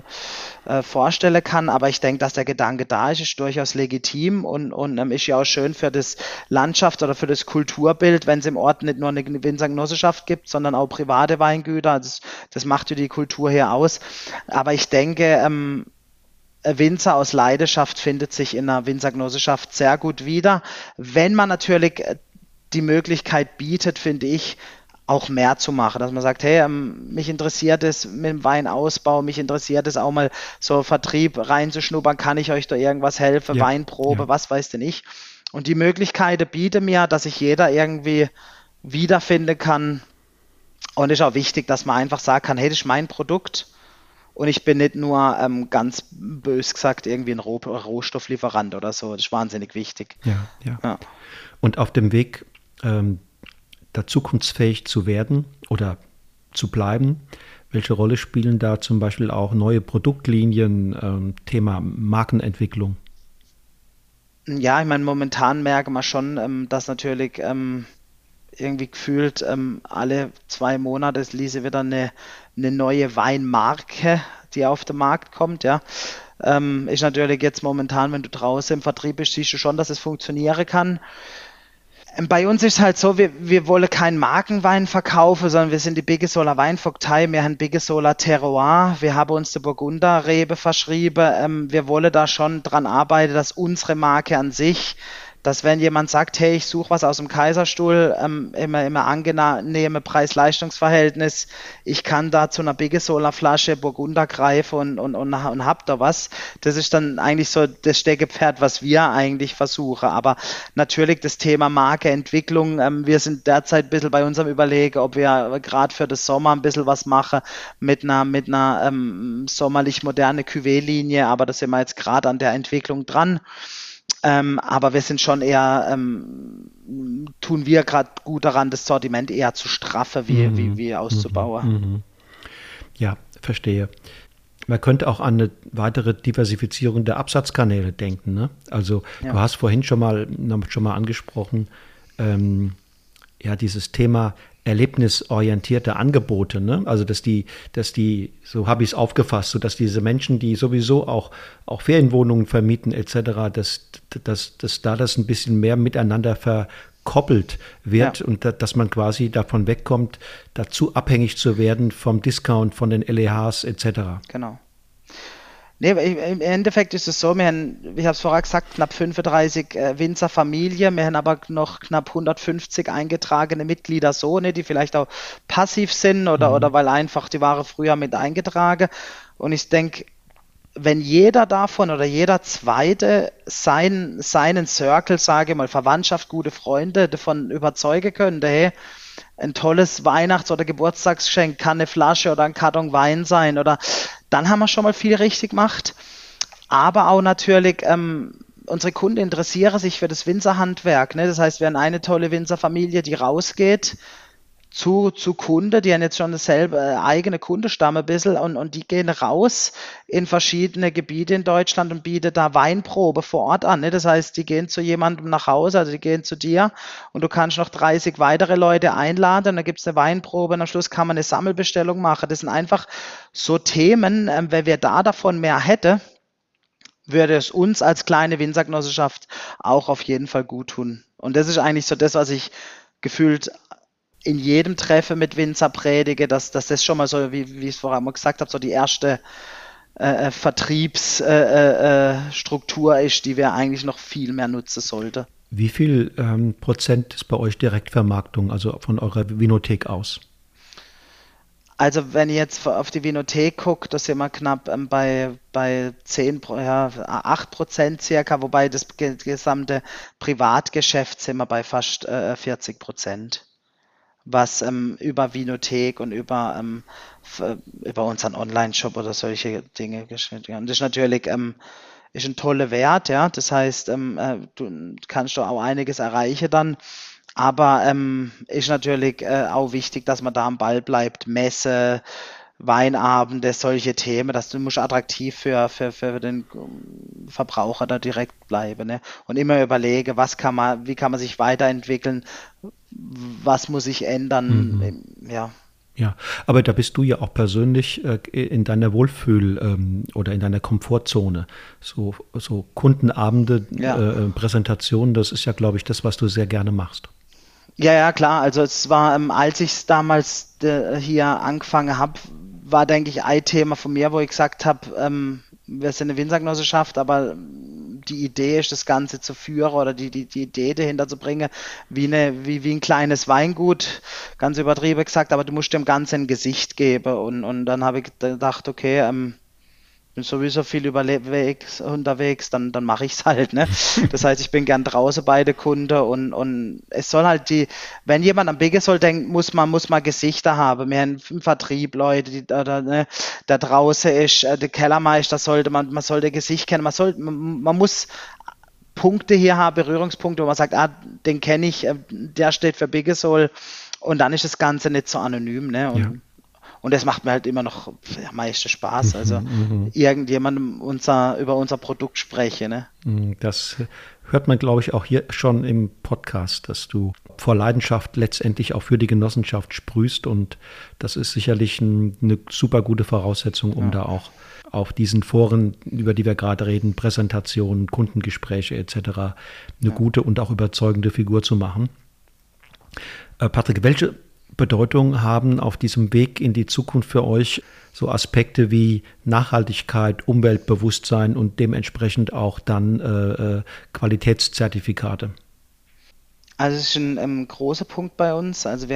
vorstellen kann. Aber ich denke, dass der Gedanke da ist durchaus legitim und ist ja auch schön für das Landschaft oder für das Kulturbild, wenn es im Ort nicht nur eine Winzergenossenschaft gibt, sondern auch private Weingüter. Das macht ja die Kultur hier aus. Aber ich denke, ein Winzer aus Leidenschaft findet sich in einer Winzergenossenschaft sehr gut wieder. Wenn man natürlich die Möglichkeit bietet, finde ich, auch mehr zu machen. Dass man sagt, hey, mich interessiert es mit dem Weinausbau, mich interessiert es auch mal so Vertrieb reinzuschnuppern, kann ich euch da irgendwas helfen, ja, Weinprobe, was weiß denn ich. Und die Möglichkeiten bieten mir, dass sich jeder irgendwie wiederfinden kann. Und es ist auch wichtig, dass man einfach sagen kann, hey, das ist mein Produkt. Und ich bin nicht nur, ganz bös gesagt, irgendwie ein Rohstofflieferant oder so. Das ist wahnsinnig wichtig. Ja. Und auf dem Weg, da zukunftsfähig zu werden oder zu bleiben, welche Rolle spielen da zum Beispiel auch neue Produktlinien, Thema Markenentwicklung? Ja, ich meine, momentan merken wir schon, dass natürlich irgendwie gefühlt alle 2 Monate ließe wieder eine neue Weinmarke, die auf den Markt kommt, ja. Ist natürlich jetzt momentan, wenn du draußen im Vertrieb bist, siehst du schon, dass es funktionieren kann. Bei uns ist es halt so, wir wollen keinen Markenwein verkaufen, sondern wir sind die Biggesoler Weinvogtei, wir haben Biggesoler Terroir, wir haben uns die Burgunderrebe verschrieben, wir wollen da schon dran arbeiten, dass unsere Marke an sich dass wenn jemand sagt, hey, ich suche was aus dem Kaiserstuhl, immer angenehme Preis-Leistungs-Verhältnis, ich kann da zu einer Biggesoler Flasche Burgunder greifen und hab da was. Das ist dann eigentlich so das Steckenpferd, was wir eigentlich versuchen. Aber natürlich das Thema Markeentwicklung, wir sind derzeit ein bisschen bei unserem Überlegen, ob wir gerade für den Sommer ein bisschen was machen mit einer sommerlich moderne Cuvée-Linie, aber da sind wir jetzt gerade an der Entwicklung dran. Aber wir sind schon eher, tun wir gerade gut daran, das Sortiment eher zu straffen, wie auszubauen. Ja, verstehe. Man könnte auch an eine weitere Diversifizierung der Absatzkanäle denken, ne? Also du hast vorhin schon mal angesprochen, dieses Thema erlebnisorientierte Angebote, ne? Also dass die, so habe ich es aufgefasst, so dass diese Menschen, die sowieso auch Ferienwohnungen vermieten etc., dass da das ein bisschen mehr miteinander verkoppelt wird und dass man quasi davon wegkommt, dazu abhängig zu werden vom Discount, von den LEHs etc. Genau. Nee, im Endeffekt ist es so, wir haben, ich habe es vorher gesagt, knapp 35 Winzerfamilien, wir haben aber noch knapp 150 eingetragene Mitglieder so, ne, die vielleicht auch passiv sind oder weil einfach die Ware früher mit eingetragen. Und ich denke, wenn jeder davon oder jeder Zweite seinen Circle, sage ich mal, Verwandtschaft, gute Freunde davon überzeugen könnte, hey, ein tolles Weihnachts- oder Geburtstagsgeschenk kann eine Flasche oder ein Karton Wein sein, oder dann haben wir schon mal viel richtig gemacht. Aber auch natürlich, unsere Kunden interessieren sich für das Winzerhandwerk, ne? Das heißt, wir haben eine tolle Winzerfamilie, die rausgeht zu Kunden, die haben jetzt schon dasselbe eigene Kundestamm ein bisschen und die gehen raus in verschiedene Gebiete in Deutschland und bieten da Weinprobe vor Ort an, ne? Das heißt, die gehen zu jemandem nach Hause, also die gehen zu dir und du kannst noch 30 weitere Leute einladen und dann gibt es eine Weinprobe und am Schluss kann man eine Sammelbestellung machen. Das sind einfach so Themen, wenn wir da davon mehr hätten, würde es uns als kleine Winzergenossenschaft auch auf jeden Fall gut tun. Und das ist eigentlich so das, was ich gefühlt in jedem Treffen mit Winzer predige, dass das schon mal so, wie ich es vorher mal gesagt habe, so die erste Vertriebsstruktur ist, die wir eigentlich noch viel mehr nutzen sollten. Wie viel Prozent ist bei euch Direktvermarktung, also von eurer Vinothek aus? Also wenn ich jetzt auf die Vinothek gucke, da sind wir knapp bei 8% circa, wobei das gesamte Privatgeschäft sind wir bei fast 40%. Was über Vinothek und über unseren Online-Shop oder solche Dinge geschnitten wird. Und das ist natürlich ist ein toller Wert, ja. Das heißt, du kannst doch auch einiges erreichen dann. Aber ist natürlich auch wichtig, dass man da am Ball bleibt. Messe, Weinabende, solche Themen, dass du musst attraktiv für den Verbraucher da direkt bleiben, ne? Und immer überlege, wie kann man sich weiterentwickeln, was muss sich ändern, ja. Ja, aber da bist du ja auch persönlich in deiner oder in deiner Komfortzone. So Kundenabende, Präsentationen, das ist ja, glaube ich, das, was du sehr gerne machst. Ja, klar. Also es war, als ich damals hier angefangen habe, war, denke ich, ein Thema von mir, wo ich gesagt habe, wir sind eine Winzergenossenschaft, aber die Idee ist, das Ganze zu führen oder die Idee dahinter zu bringen, wie ein kleines Weingut, ganz übertrieben gesagt, aber du musst dem Ganzen ein Gesicht geben. Und dann habe ich gedacht, okay, bin sowieso viel unterwegs, dann mache ich es halt, ne? Das heißt, ich bin gern draußen bei den Kunden und es soll halt wenn jemand an Biggesoll denkt, muss man Gesichter haben. Wir haben im Vertrieb Leute, die da draußen ist, der Kellermeister man sollte Gesicht kennen, man muss Punkte hier haben, Berührungspunkte, wo man sagt, den kenne ich, der steht für Biggesoll und dann ist das Ganze nicht so anonym, ne? Und das macht mir halt immer noch meiste Spaß, also irgendjemandem über unser Produkt spreche. Ne? Das hört man, glaube ich, auch hier schon im Podcast, dass du vor Leidenschaft letztendlich auch für die Genossenschaft sprühst und das ist sicherlich eine super gute Voraussetzung, um da auch auf diesen Foren, über die wir gerade reden, Präsentationen, Kundengespräche etc., eine gute und auch überzeugende Figur zu machen. Patrick, welche Bedeutung haben auf diesem Weg in die Zukunft für euch so Aspekte wie Nachhaltigkeit, Umweltbewusstsein und dementsprechend auch dann Qualitätszertifikate? Also es ist ein großer Punkt bei uns. Also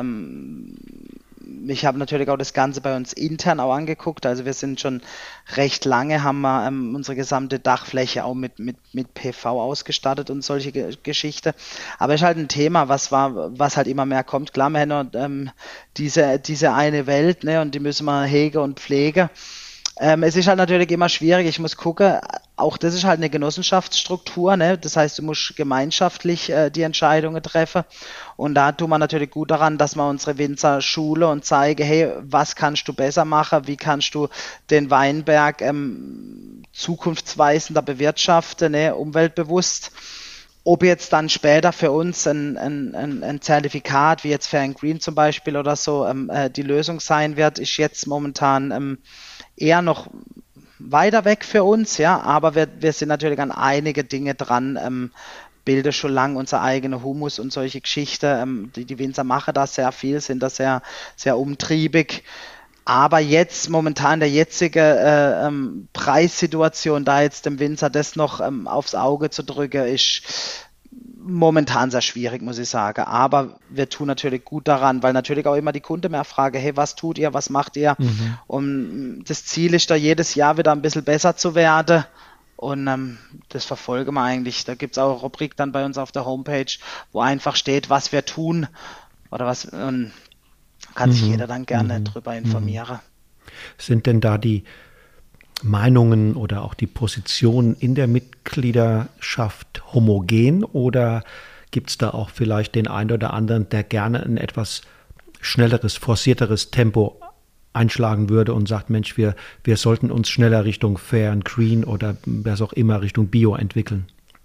ich habe natürlich auch das Ganze bei uns intern auch angeguckt. Also wir sind schon recht lange, haben wir unsere gesamte Dachfläche auch mit PV ausgestattet und solche Geschichten. Aber es ist halt ein Thema, was halt immer mehr kommt. Klar, wir haben noch diese eine Welt, ne, und die müssen wir hegen und pflegen. Es ist halt natürlich immer schwierig, ich muss gucken, auch das ist halt eine Genossenschaftsstruktur, ne? Das heißt, du musst gemeinschaftlich die Entscheidungen treffen, und da tun wir natürlich gut daran, dass wir unsere Winzer schulen und zeigen, hey, was kannst du besser machen, wie kannst du den Weinberg zukunftsweisender bewirtschaften, ne? Umweltbewusst. Ob jetzt dann später für uns ein Zertifikat, wie jetzt Fair and Green zum Beispiel oder so, die Lösung sein wird, ist jetzt momentan eher noch weiter weg für uns, ja, aber wir sind natürlich an einige Dinge dran, bilden schon lange unser eigener Humus und solche Geschichten. Die Winzer machen da sehr viel, sind da sehr, sehr umtriebig. Aber jetzt momentan der jetzige Preissituation, da jetzt dem Winzer das noch aufs Auge zu drücken, ist momentan sehr schwierig, muss ich sagen. Aber wir tun natürlich gut daran, weil natürlich auch immer die Kunden mehr fragen, hey, was tut ihr, was macht ihr? Und das Ziel ist da jedes Jahr wieder ein bisschen besser zu werden. Und das verfolgen wir eigentlich. Da gibt es auch eine Rubrik dann bei uns auf der Homepage, wo einfach steht, was wir tun oder was. Und kann sich jeder dann gerne drüber informieren. Sind denn da die Meinungen oder auch die Positionen in der Mitgliederschaft homogen, oder gibt es da auch vielleicht den einen oder anderen, der gerne ein etwas schnelleres, forcierteres Tempo einschlagen würde und sagt, Mensch, wir sollten uns schneller Richtung Fair and Green oder was auch immer Richtung Bio entwickeln?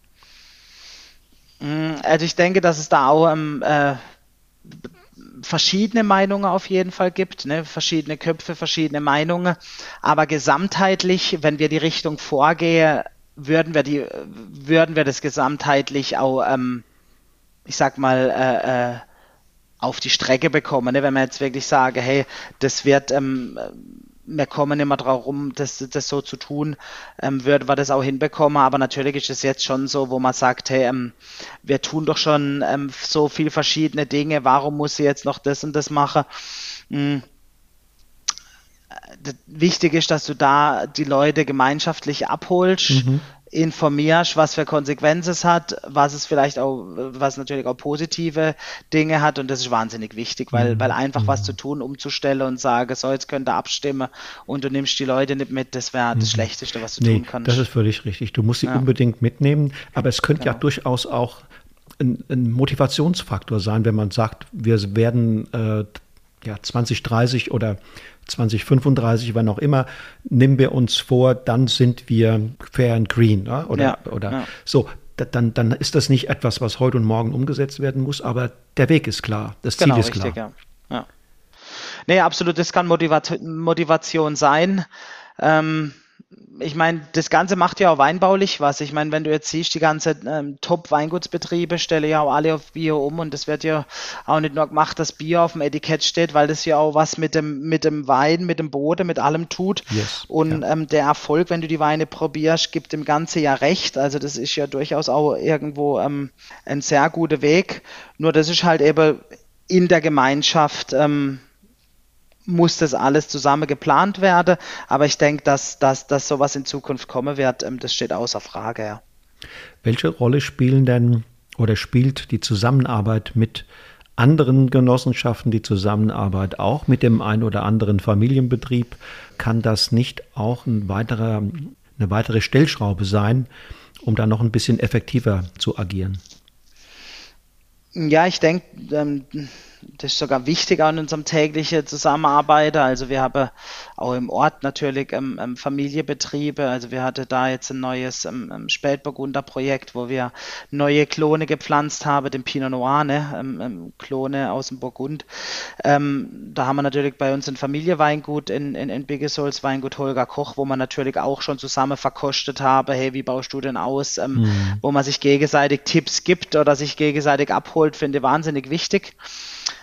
Also ich denke, dass es da auch verschiedene Meinungen auf jeden Fall gibt, ne? Verschiedene Köpfe, verschiedene Meinungen, aber gesamtheitlich, wenn wir die Richtung vorgehen, würden wir das gesamtheitlich auch, ich sag mal, auf die Strecke bekommen, ne? Wenn wir jetzt wirklich sagen, hey, das wird, wir kommen immer drauf rum, das so zu tun, würden wir das auch hinbekommen, aber natürlich ist es jetzt schon so, wo man sagt, hey, wir tun doch schon so viel verschiedene Dinge, warum muss ich jetzt noch das und das machen? Wichtig ist, dass du da die Leute gemeinschaftlich abholst, informierst, was für Konsequenzen es hat, was natürlich auch positive Dinge hat, und das ist wahnsinnig wichtig, weil einfach was zu tun, umzustellen und sagen, so, jetzt könnt ihr abstimmen und du nimmst die Leute nicht mit, das wäre das Schlechteste, was du tun kannst. Das ist völlig richtig. Du musst sie unbedingt mitnehmen, aber es könnte ja durchaus auch ein Motivationsfaktor sein, wenn man sagt, wir werden 2030 oder 2035, wann auch immer, nehmen wir uns vor, dann sind wir fair and green, ja? So, dann ist das nicht etwas, was heute und morgen umgesetzt werden muss, aber der Weg ist klar, das Ziel ist richtig, klar. Ja. Nee, absolut, das kann Motivation sein. Ich meine, das Ganze macht ja auch weinbaulich was. Ich meine, wenn du jetzt siehst, die ganze Top-Weingutsbetriebe stellen ja auch alle auf Bio um, und das wird ja auch nicht nur gemacht, dass Bio auf dem Etikett steht, weil das ja auch was mit dem Wein, mit dem Boden, mit allem tut. Yes. Und der Erfolg, wenn du die Weine probierst, gibt dem Ganze ja recht. Also das ist ja durchaus auch irgendwo ein sehr guter Weg. Nur das ist halt eben in der Gemeinschaft muss das alles zusammen geplant werden, aber ich denke, dass sowas in Zukunft kommen wird, das steht außer Frage, ja. Welche Rolle spielt die Zusammenarbeit mit anderen Genossenschaften, die Zusammenarbeit auch mit dem einen oder anderen Familienbetrieb? Kann das nicht auch eine weitere Stellschraube sein, um da noch ein bisschen effektiver zu agieren? Ja, ich denke, das ist sogar wichtiger in unserem täglichen Zusammenarbeit. Also wir haben auch im Ort natürlich Familienbetriebe. Also wir hatten da jetzt ein neues Spätburgunder-Projekt, wo wir neue Klone gepflanzt haben, den Pinot Noir, ne? Klone aus dem Burgund. Da haben wir natürlich bei uns ein Familienweingut in Biggesols, Weingut Holger Koch, wo man natürlich auch schon zusammen verkostet habe, hey, wie baust du denn aus? Wo man sich gegenseitig Tipps gibt oder sich gegenseitig abholt, finde ich wahnsinnig wichtig.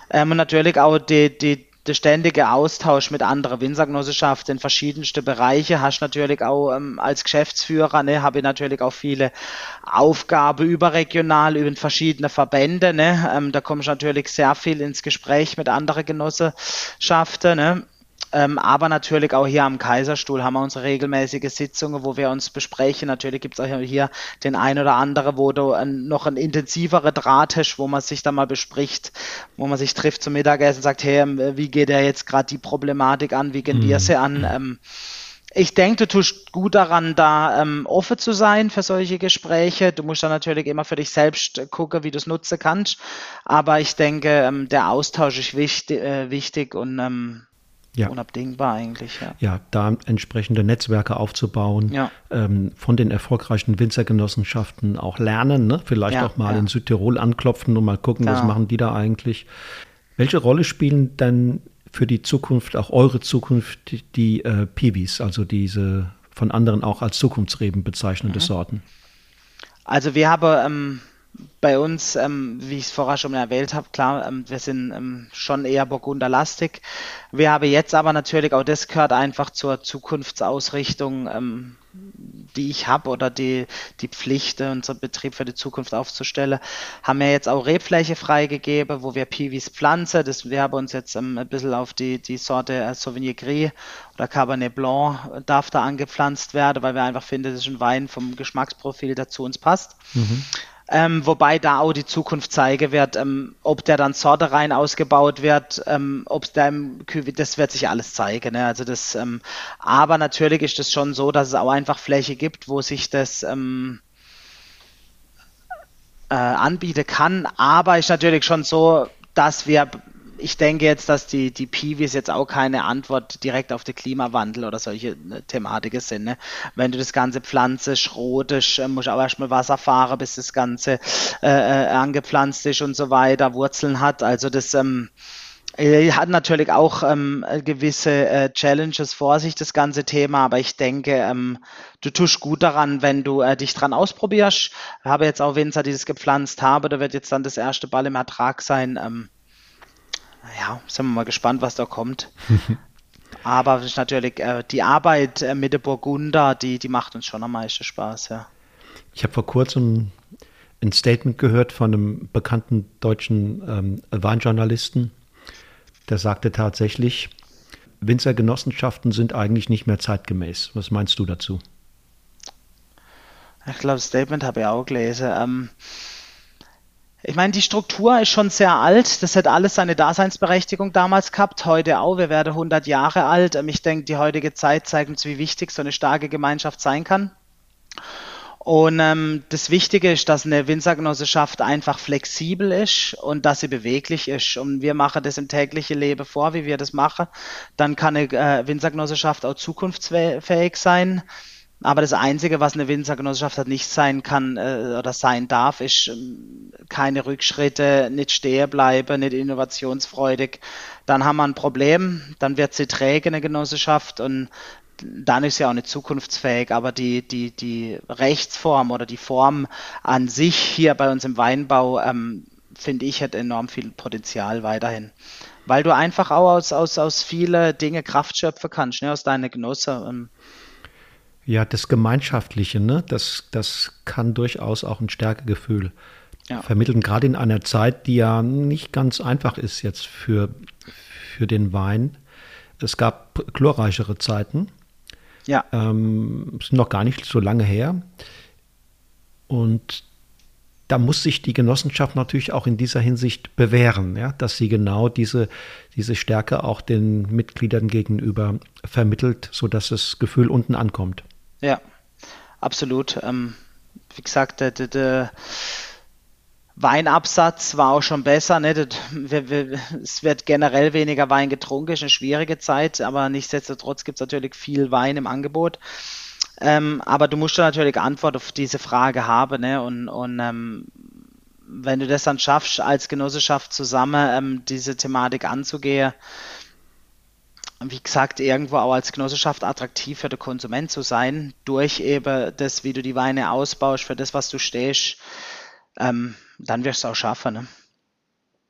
Und natürlich auch der ständige Austausch mit anderen Winzergenossenschaften in verschiedenste Bereiche. Hast natürlich auch als Geschäftsführer, ne, habe ich natürlich auch viele Aufgaben überregional, über verschiedene Verbände. Ne. Da kommst du natürlich sehr viel ins Gespräch mit anderen Genossenschaften. Ne. Aber natürlich auch hier am Kaiserstuhl haben wir unsere regelmäßige Sitzungen, wo wir uns besprechen. Natürlich gibt es auch hier den ein oder andere, wo du noch einen intensiveren Draht hast, wo man sich dann mal bespricht, wo man sich trifft zum Mittagessen und sagt, hey, wie geht er jetzt gerade die Problematik an, wie gehen wir sie an? Ich denke, du tust gut daran, da offen zu sein für solche Gespräche. Du musst dann natürlich immer für dich selbst gucken, wie du es nutzen kannst. Aber ich denke, der Austausch ist wichtig und unabdingbar eigentlich, ja. Ja, da entsprechende Netzwerke aufzubauen, Ja. Von den erfolgreichen Winzergenossenschaften auch lernen, ne? Vielleicht Ja, auch mal ja. in Südtirol anklopfen und mal gucken, was Genau. machen die da eigentlich. Welche Rolle spielen denn für die Zukunft, auch eure Zukunft, die Piwis, also diese von anderen auch als Zukunftsreben bezeichnete Sorten? Also wir haben bei uns, wie ich es vorher schon erwähnt habe, klar, wir sind schon eher burgunderlastig. Wir haben jetzt aber natürlich, auch das gehört einfach zur Zukunftsausrichtung, die ich habe oder die Pflicht, unseren Betrieb für die Zukunft aufzustellen, haben wir jetzt auch Rebfläche freigegeben, wo wir Piwis pflanzen. Wir haben uns jetzt ein bisschen auf die Sorte Sauvignon Gris oder Cabernet Blanc darf da angepflanzt werden, weil wir einfach finden, das ist ein Wein vom Geschmacksprofil, der zu uns passt. Wobei da auch die Zukunft zeigen wird, ob der dann sorterein ausgebaut wird, ob es da im Cuvée, das wird sich alles zeigen. Ne? Also aber natürlich ist es schon so, dass es auch einfach Fläche gibt, wo sich das anbieten kann. Aber ist natürlich schon so, dass ich denke jetzt, dass die Piwis jetzt auch keine Antwort direkt auf den Klimawandel oder solche Thematiken sind. Ne? Wenn du das Ganze pflanzt, rotest, musst du auch erstmal Wasser fahren, bis das Ganze angepflanzt ist und so weiter, Wurzeln hat. Also das hat natürlich auch gewisse Challenges vor sich, das ganze Thema, aber ich denke, du tust gut daran, wenn du dich dran ausprobierst. Ich habe jetzt auch Winzer, die das gepflanzt haben, da wird jetzt dann das erste Ball im Ertrag sein. Ja, sind wir mal gespannt, was da kommt. Aber es ist natürlich die Arbeit mit der Burgunder, die macht uns schon am meisten Spaß, ja. Ich habe vor kurzem ein Statement gehört von einem bekannten deutschen Weinjournalisten, der sagte tatsächlich, Winzergenossenschaften sind eigentlich nicht mehr zeitgemäß. Was meinst du dazu? Ich glaube, das Statement habe ich auch gelesen. Ich meine, die Struktur ist schon sehr alt. Das hat alles seine Daseinsberechtigung damals gehabt, heute auch. Wir werden 100 Jahre alt. Ich denke, die heutige Zeit zeigt uns, wie wichtig so eine starke Gemeinschaft sein kann. Und das Wichtige ist, dass eine Winzergenossenschaft einfach flexibel ist und dass sie beweglich ist. Und wir machen das im täglichen Leben vor, wie wir das machen. Dann kann eine Winzergenossenschaft auch zukunftsfähig sein. Aber das Einzige, was eine Winzergenossenschaft halt nicht sein kann oder sein darf, ist keine Rückschritte, nicht stehen bleiben, nicht innovationsfreudig. Dann haben wir ein Problem, dann wird sie träge, eine Genossenschaft, und dann ist sie auch nicht zukunftsfähig. Aber die Rechtsform oder die Form an sich hier bei uns im Weinbau, finde ich, hat enorm viel Potenzial weiterhin. Weil du einfach auch aus vielen Dingen Kraft schöpfen kannst, ne, aus deinen Genossen. Ja, das Gemeinschaftliche, ne? Das kann durchaus auch ein Stärkegefühl vermitteln, gerade in einer Zeit, die ja nicht ganz einfach ist jetzt für den Wein. Es gab glorreichere Zeiten. Ja. Sind noch gar nicht so lange her. Und da muss sich die Genossenschaft natürlich auch in dieser Hinsicht bewähren, ja? Dass sie genau diese Stärke auch den Mitgliedern gegenüber vermittelt, sodass das Gefühl unten ankommt. Ja, absolut. Wie gesagt, der Weinabsatz war auch schon besser. Ne? Es wird generell weniger Wein getrunken, ist eine schwierige Zeit, aber nichtsdestotrotz gibt es natürlich viel Wein im Angebot. Aber du musst ja natürlich Antwort auf diese Frage haben. Ne? Und wenn du das dann schaffst, als Genossenschaft zusammen diese Thematik anzugehen, wie gesagt, irgendwo auch als Genossenschaft attraktiv für den Konsument zu sein, durch eben das, wie du die Weine ausbaust, für das, was du stehst, dann wirst du es auch schaffen. Ne?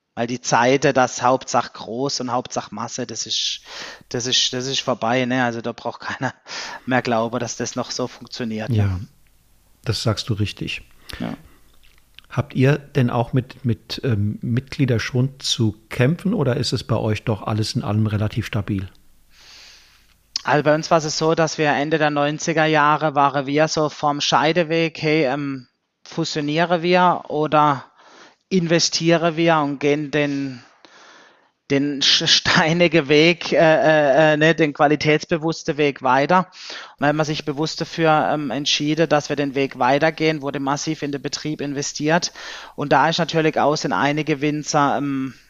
Weil die Zeit, das Hauptsache groß und Hauptsache Masse, das ist vorbei, ne? Also da braucht keiner mehr glauben, dass das noch so funktioniert. Ne? Ja, das sagst du richtig. Ja. Habt ihr denn auch mit Mitgliederschwund zu kämpfen oder ist es bei euch doch alles in allem relativ stabil? Also bei uns war es so, dass wir Ende der 90er Jahre waren wir so vorm Scheideweg, hey, fusionieren wir oder investieren wir und gehen den steinigen Weg, ne, den qualitätsbewussten Weg weiter. Und dann hat man sich bewusst dafür entschieden, dass wir den Weg weitergehen, wurde massiv in den Betrieb investiert. Und da ist natürlich auch sind einige Winzer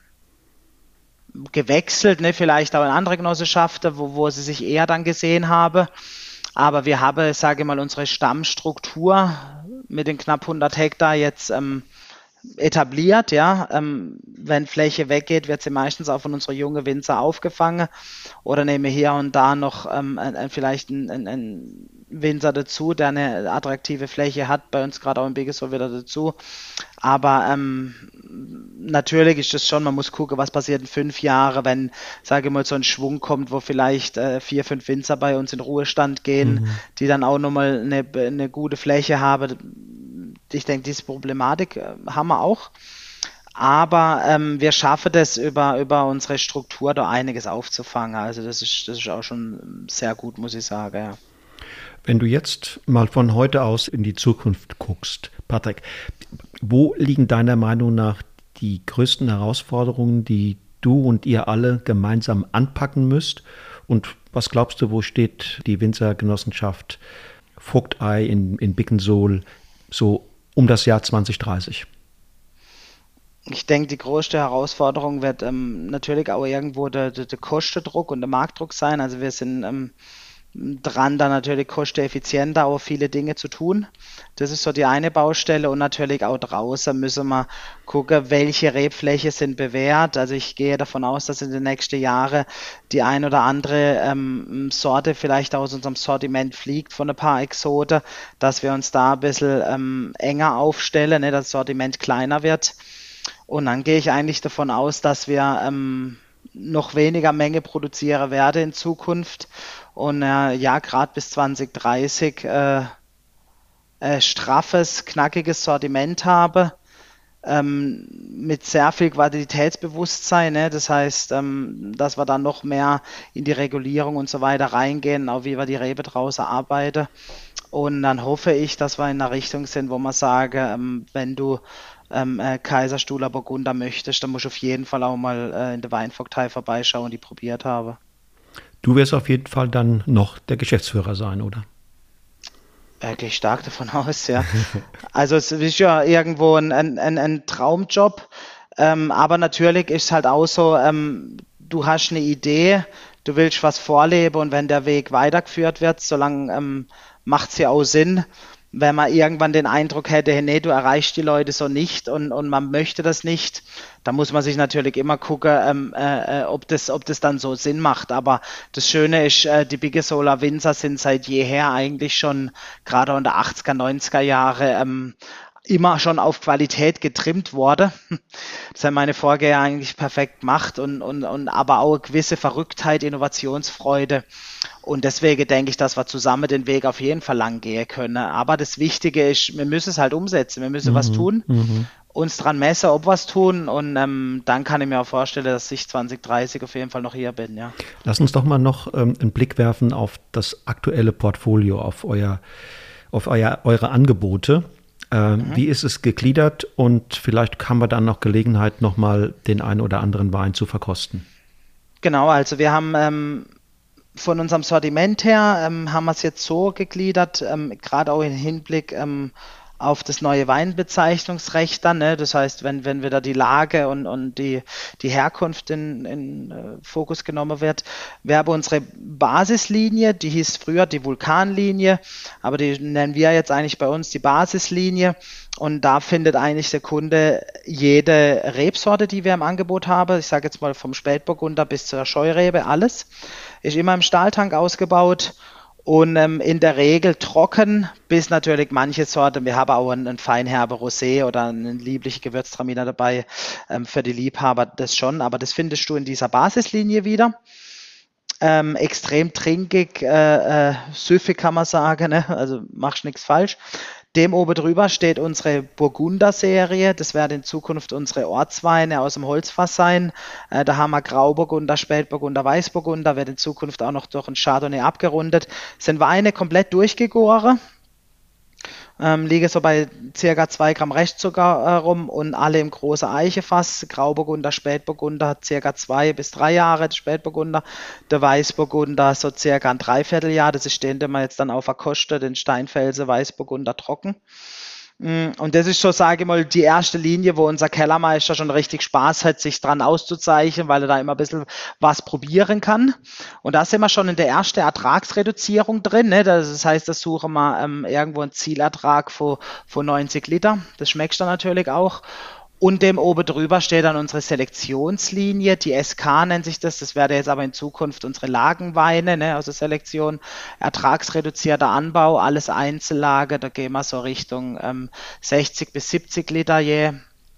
gewechselt, ne, vielleicht auch in andere Genossenschaften, wo sie sich eher dann gesehen haben. Aber wir haben, sage ich mal, unsere Stammstruktur mit den knapp 100 Hektar jetzt etabliert, ja. Wenn Fläche weggeht, wird sie meistens auch von unseren jungen Winzer aufgefangen oder nehme hier und da noch vielleicht ein Winzer dazu, der eine attraktive Fläche hat, bei uns gerade auch im Biggesol wieder dazu. Aber natürlich ist es schon, man muss gucken, was passiert in 5 Jahren, wenn, sage ich mal, so ein Schwung kommt, wo vielleicht 4, 5 Winzer bei uns in Ruhestand gehen, die dann auch nochmal eine gute Fläche haben. Ich denke, diese Problematik haben wir auch. Aber wir schaffen das über unsere Struktur da einiges aufzufangen. Also das ist auch schon sehr gut, muss ich sagen. Ja. Wenn du jetzt mal von heute aus in die Zukunft guckst, Patrick, wo liegen deiner Meinung nach die größten Herausforderungen, die du und ihr alle gemeinsam anpacken müsst? Und was glaubst du, wo steht die Winzergenossenschaft Vogtei in Biggensohl so um das Jahr 2030? Ich denke, die größte Herausforderung wird natürlich auch irgendwo der Kostendruck und der Marktdruck sein. Also wir sind dran, da natürlich kosteneffizienter auch viele Dinge zu tun. Das ist so die eine Baustelle und natürlich auch draußen müssen wir gucken, welche Rebfläche sind bewährt. Also ich gehe davon aus, dass in den nächsten Jahren die ein oder andere Sorte vielleicht aus unserem Sortiment fliegt von ein paar Exoten, dass wir uns da ein bisschen enger aufstellen, ne, dass das Sortiment kleiner wird. Und dann gehe ich eigentlich davon aus, dass wir noch weniger Menge produzieren werden in Zukunft und ja, gerade bis 2030 straffes, knackiges Sortiment habe mit sehr viel Qualitätsbewusstsein. Ne? Das heißt, dass wir dann noch mehr in die Regulierung und so weiter reingehen, auch wie wir die Rebe draußen arbeiten. Und dann hoffe ich, dass wir in einer Richtung sind, wo man sagen, wenn du Kaiserstuhler Burgunder möchtest, dann musst du auf jeden Fall auch mal in der Weinvogtei vorbeischauen und die probiert habe. Du wirst auf jeden Fall dann noch der Geschäftsführer sein, oder? Gehe ich stark davon aus, ja. Also es ist ja irgendwo ein Traumjob, aber natürlich ist es halt auch so, du hast eine Idee, du willst was vorleben und wenn der Weg weitergeführt wird, solange macht es ja auch Sinn. Wenn man irgendwann den Eindruck hätte, hey, nee, du erreichst die Leute so nicht und man möchte das nicht, dann muss man sich natürlich immer gucken, ob das dann so Sinn macht. Aber das Schöne ist, die Biggesoler Winzer sind seit jeher eigentlich schon, gerade in der 80er, 90er Jahre, immer schon auf Qualität getrimmt worden. Das haben meine Vorgänger eigentlich perfekt gemacht und aber auch eine gewisse Verrücktheit, Innovationsfreude. Und deswegen denke ich, dass wir zusammen den Weg auf jeden Fall lang gehen können. Aber das Wichtige ist, wir müssen es halt umsetzen. Wir müssen was tun, uns dran messen, ob was tun. Und dann kann ich mir auch vorstellen, dass ich 2030 auf jeden Fall noch hier bin. Ja. Lass uns doch mal noch einen Blick werfen auf das aktuelle Portfolio, auf eure Angebote. Wie ist es gegliedert und vielleicht haben wir dann noch Gelegenheit, nochmal den einen oder anderen Wein zu verkosten. Genau, also wir haben von unserem Sortiment her, haben wir es jetzt so gegliedert, gerade auch im Hinblick auf das neue Weinbezeichnungsrecht dann, ne? Das heißt, wenn wieder die Lage und die Herkunft in Fokus genommen wird, wäre aber unsere Basislinie, die hieß früher die Vulkanlinie, aber die nennen wir jetzt eigentlich bei uns die Basislinie und da findet eigentlich der Kunde jede Rebsorte, die wir im Angebot haben, ich sage jetzt mal vom Spätburgunder bis zur Scheurebe, alles, ist immer im Stahltank ausgebaut. Und in der Regel trocken, bis natürlich manche Sorten, wir haben auch einen feinherbe Rosé oder einen lieblichen Gewürztraminer dabei, für die Liebhaber das schon, aber das findest du in dieser Basislinie wieder. Extrem trinkig, süffig kann man sagen, ne? Also machst nichts falsch. Dem oben drüber steht unsere Burgunder-Serie. Das werden in Zukunft unsere Ortsweine aus dem Holzfass sein. Da haben wir Grauburgunder, Spätburgunder, Weißburgunder, wird in Zukunft auch noch durch ein Chardonnay abgerundet. Sind Weine komplett durchgegoren. Liege so bei ca. 2 Gramm Restzucker rum und alle im großen Eichefass. Grauburgunder, Spätburgunder, ca. 2 bis 3 Jahre, der Spätburgunder. Der Weißburgunder so ca. ein Dreivierteljahr. Das ist den, den man jetzt dann auch verkostet, den Steinfelsen Weißburgunder trocken. Und das ist so, sage ich mal, die erste Linie, wo unser Kellermeister schon richtig Spaß hat, sich dran auszuzeichnen, weil er da immer ein bisschen was probieren kann. Und da sind wir schon in der ersten Ertragsreduzierung drin. Ne? Das heißt, da suchen wir irgendwo einen Zielertrag von 90 Liter. Das schmeckt dann natürlich auch. Und dem oben drüber steht dann unsere Selektionslinie, die SK nennt sich das. Das wäre jetzt aber in Zukunft unsere Lagenweine, ne, aus der Selektion. Ertragsreduzierter Anbau, alles Einzellage, da gehen wir so Richtung 60 bis 70 Liter je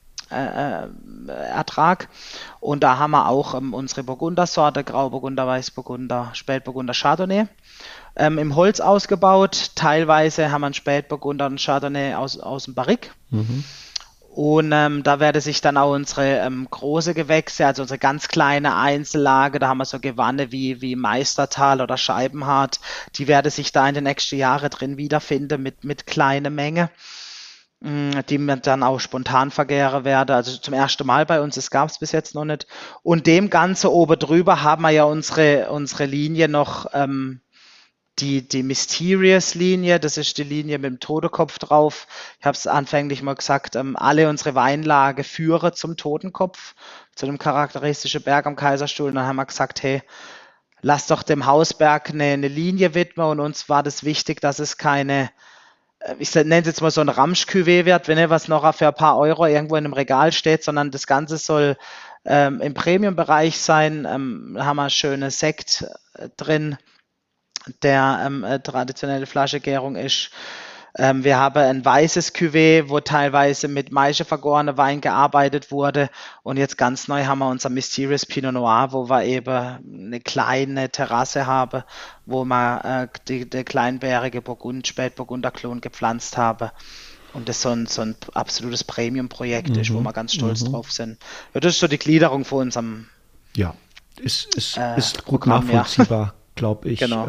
Ertrag. Und da haben wir auch unsere Burgundersorte, Grauburgunder, Weißburgunder, Spätburgunder, Chardonnay. Im Holz ausgebaut, teilweise haben wir einen Spätburgunder und Chardonnay aus dem Barrique. Mhm. Und da werde sich dann auch unsere große Gewächse, also unsere ganz kleine Einzellage, da haben wir so Gewanne wie Meistertal oder Scheibenhardt, die werde sich da in den nächsten Jahren drin wiederfinden mit kleiner Menge, die man dann auch spontan vergären werde. Also zum ersten Mal bei uns, das gab es bis jetzt noch nicht. Und dem Ganze oben drüber haben wir ja unsere Linie noch, die Mysterious-Linie, das ist die Linie mit dem Totenkopf drauf. Ich habe es anfänglich mal gesagt, alle unsere Weinlage führen zum Totenkopf, zu dem charakteristischen Berg am Kaiserstuhl. Und dann haben wir gesagt, hey, lass doch dem Hausberg eine Linie widmen. Und uns war das wichtig, dass es keine, ich nenne es jetzt mal so ein Ramsch-Cuvée wird, wenn was noch für ein paar Euro irgendwo in einem Regal steht, sondern das Ganze soll im Premium-Bereich sein. Da haben wir schöne Sekt drin, der traditionelle Flaschengärung ist. Wir haben ein weißes Cuvée, wo teilweise mit Maische vergorener Wein gearbeitet wurde. Und jetzt ganz neu haben wir unser Mysterious Pinot Noir, wo wir eben eine kleine Terrasse haben, wo wir die kleinbärige Spätburgunder-Klon gepflanzt haben. Und das so ein absolutes Premium-Projekt ist, wo wir ganz stolz drauf sind. Ja, das ist so die Gliederung von unserem ist gut nachvollziehbar. Ja. Glaube ich. Genau.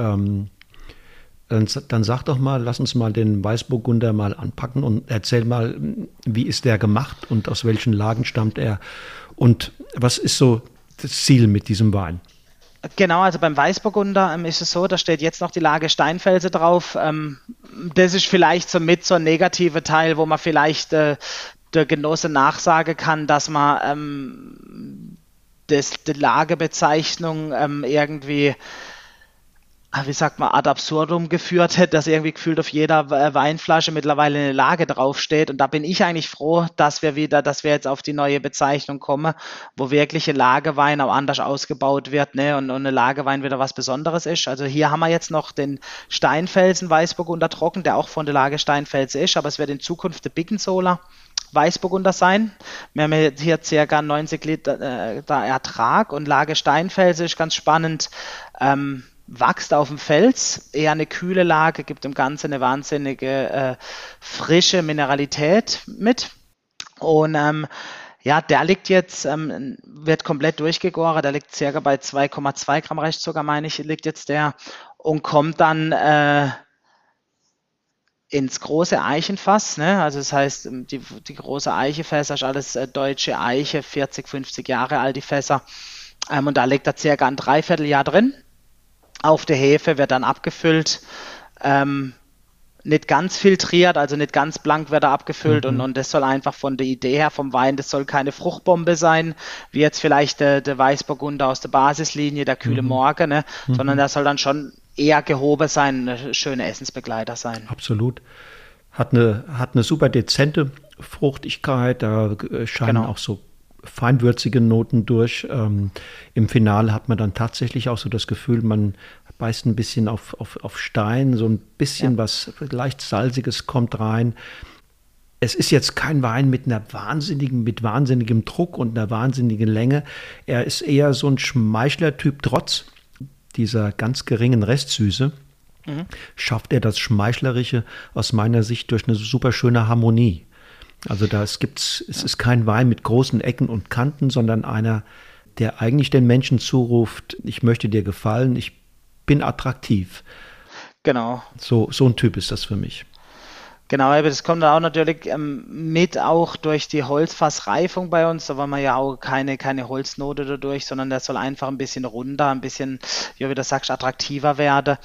Dann sag doch mal, lass uns mal den Weißburgunder mal anpacken und erzähl mal, wie ist der gemacht und aus welchen Lagen stammt er und was ist so das Ziel mit diesem Wein? Genau, also beim Weißburgunder ist es so, da steht jetzt noch die Lage Steinfelsen drauf. Das ist vielleicht so ein negativer Teil, wo man vielleicht der Genosse nachsagen kann, dass man die Lagebezeichnung irgendwie, wie sagt man, ad absurdum geführt hätte, dass irgendwie gefühlt auf jeder Weinflasche mittlerweile eine Lage draufsteht. Und da bin ich eigentlich froh, dass wir jetzt auf die neue Bezeichnung kommen, wo wirklich ein Lagewein auch anders ausgebaut wird, ne? Und eine Lagewein wieder was Besonderes ist. Also hier haben wir jetzt noch den Steinfelsen Weißburgunder trocken, der auch von der Lage Steinfelsen ist, aber es wird in Zukunft der Biggensola Weißburgunder sein. Wir haben hier ca. 90 Liter Ertrag und Lage Steinfelsen ist ganz spannend. Wächst auf dem Fels, eher eine kühle Lage, gibt dem Ganzen eine wahnsinnige frische Mineralität mit. Und der liegt jetzt, wird komplett durchgegoren, der liegt circa bei 2,2 Gramm Restzucker, meine ich, liegt jetzt der und kommt dann ins große Eichenfass, ne? Also das heißt, die große Eichefässer ist alles deutsche Eiche, 40, 50 Jahre alt die Fässer, und da liegt da circa ein Dreivierteljahr drin. Auf der Hefe wird dann abgefüllt, nicht ganz filtriert, also nicht ganz blank wird er abgefüllt und das soll einfach von der Idee her vom Wein, das soll keine Fruchtbombe sein, wie jetzt vielleicht der Weißburgunder aus der Basislinie, der kühle Morgen, ne? Sondern der soll dann schon eher gehoben sein, eine schöne Essensbegleiter sein. Absolut. Hat eine super dezente Fruchtigkeit, da scheinen auch so feinwürzige Noten durch. Im Finale hat man dann tatsächlich auch so das Gefühl, man beißt ein bisschen auf Stein, so ein bisschen was leicht Salziges kommt rein. Es ist jetzt kein Wein mit wahnsinnigem Druck und einer wahnsinnigen Länge. Er ist eher so ein Schmeichler-Typ, trotz dieser ganz geringen Restsüße. Schafft er das Schmeichlerische aus meiner Sicht durch eine super schöne Harmonie. Also es ist kein Wein mit großen Ecken und Kanten, sondern einer, der eigentlich den Menschen zuruft, ich möchte dir gefallen, ich bin attraktiv. Genau. So ein Typ ist das für mich. Genau, aber das kommt dann auch natürlich mit auch durch die Holzfassreifung bei uns. Da wollen wir ja auch keine Holznote dadurch, sondern der soll einfach ein bisschen runder, ein bisschen, wie du sagst, attraktiver werden.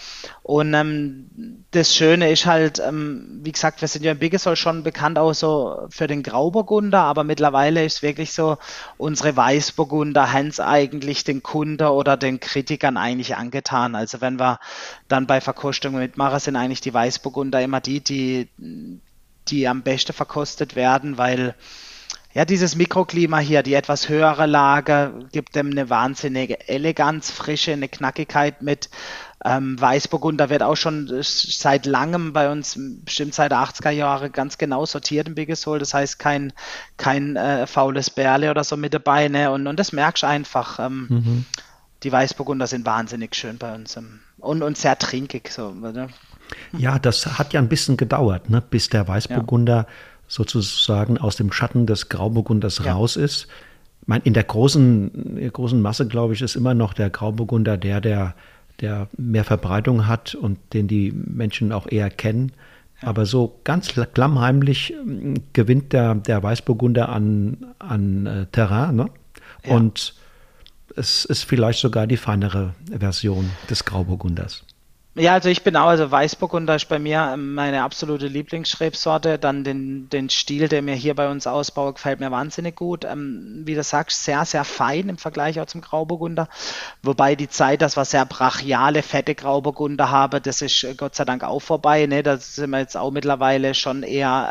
Und das Schöne ist halt, wie gesagt, wir sind ja in Biggesol schon bekannt auch so für den Grauburgunder, aber mittlerweile ist wirklich so, unsere Weißburgunder haben es eigentlich den Kunden oder den Kritikern eigentlich angetan. Also wenn wir dann bei Verkostungen mitmachen, sind eigentlich die Weißburgunder immer die am besten verkostet werden, weil ja dieses Mikroklima hier, die etwas höhere Lage, gibt dem eine wahnsinnige Eleganz, Frische, eine Knackigkeit mit. Weißburgunder wird auch schon seit langem bei uns, bestimmt seit 80er Jahren, ganz genau sortiert im Biggesol. Das heißt, kein faules Bärle oder so mit dabei. Ne? Und das merkst du einfach. Die Weißburgunder sind wahnsinnig schön bei uns und sehr trinkig. So, oder? Ja, das hat ja ein bisschen gedauert, ne, bis der Weißburgunder sozusagen aus dem Schatten des Grauburgunders raus ist. Ich meine, in der großen Masse, glaube ich, ist immer noch der Grauburgunder der mehr Verbreitung hat und den die Menschen auch eher kennen. Ja. Aber so ganz klammheimlich gewinnt der Weißburgunder an Terrain. Ne? Ja. Und es ist vielleicht sogar die feinere Version des Grauburgunders. Ja, also Weißburgunder ist bei mir meine absolute Lieblingsrebsorte. Dann den Stil, den wir hier bei uns ausbauen, gefällt mir wahnsinnig gut. Wie du sagst, sehr, sehr fein im Vergleich auch zum Grauburgunder. Wobei die Zeit, dass wir sehr brachiale, fette Grauburgunder haben, das ist Gott sei Dank auch vorbei. Ne? Da sind wir jetzt auch mittlerweile schon eher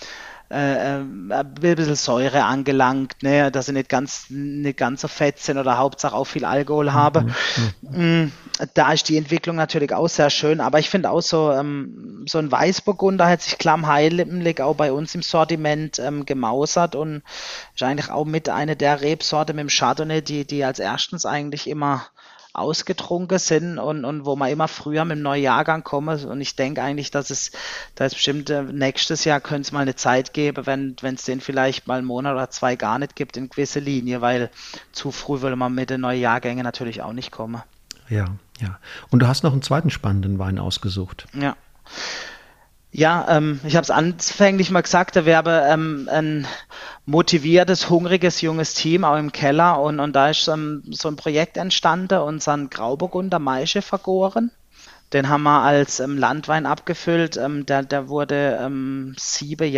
ein bisschen Säure angelangt, ne? Dass sie nicht ganz so fett sind oder Hauptsache auch viel Alkohol haben. Da ist die Entwicklung natürlich auch sehr schön, aber ich finde auch so ein Weißburgunder hat sich klammheimlich auch bei uns im Sortiment gemausert und ist eigentlich auch mit einer der Rebsorte mit dem Chardonnay, die als erstens eigentlich immer ausgetrunken sind und wo man immer früher mit dem neuen Jahrgang kommen. Und ich denke eigentlich, da ist bestimmt nächstes Jahr könnte es mal eine Zeit geben, wenn es den vielleicht mal einen Monat oder zwei gar nicht gibt in gewisse Linie, weil zu früh will man mit den neuen Jahrgängen natürlich auch nicht kommen. Ja. Und du hast noch einen zweiten spannenden Wein ausgesucht. Ja. Ja, ich habe es anfänglich mal gesagt, da wäre ein motiviertes, hungriges, junges Team auch im Keller und da ist so ein Projekt entstanden, unseren Grauburgunder Maische vergoren. Den haben wir als Landwein abgefüllt, der wurde 7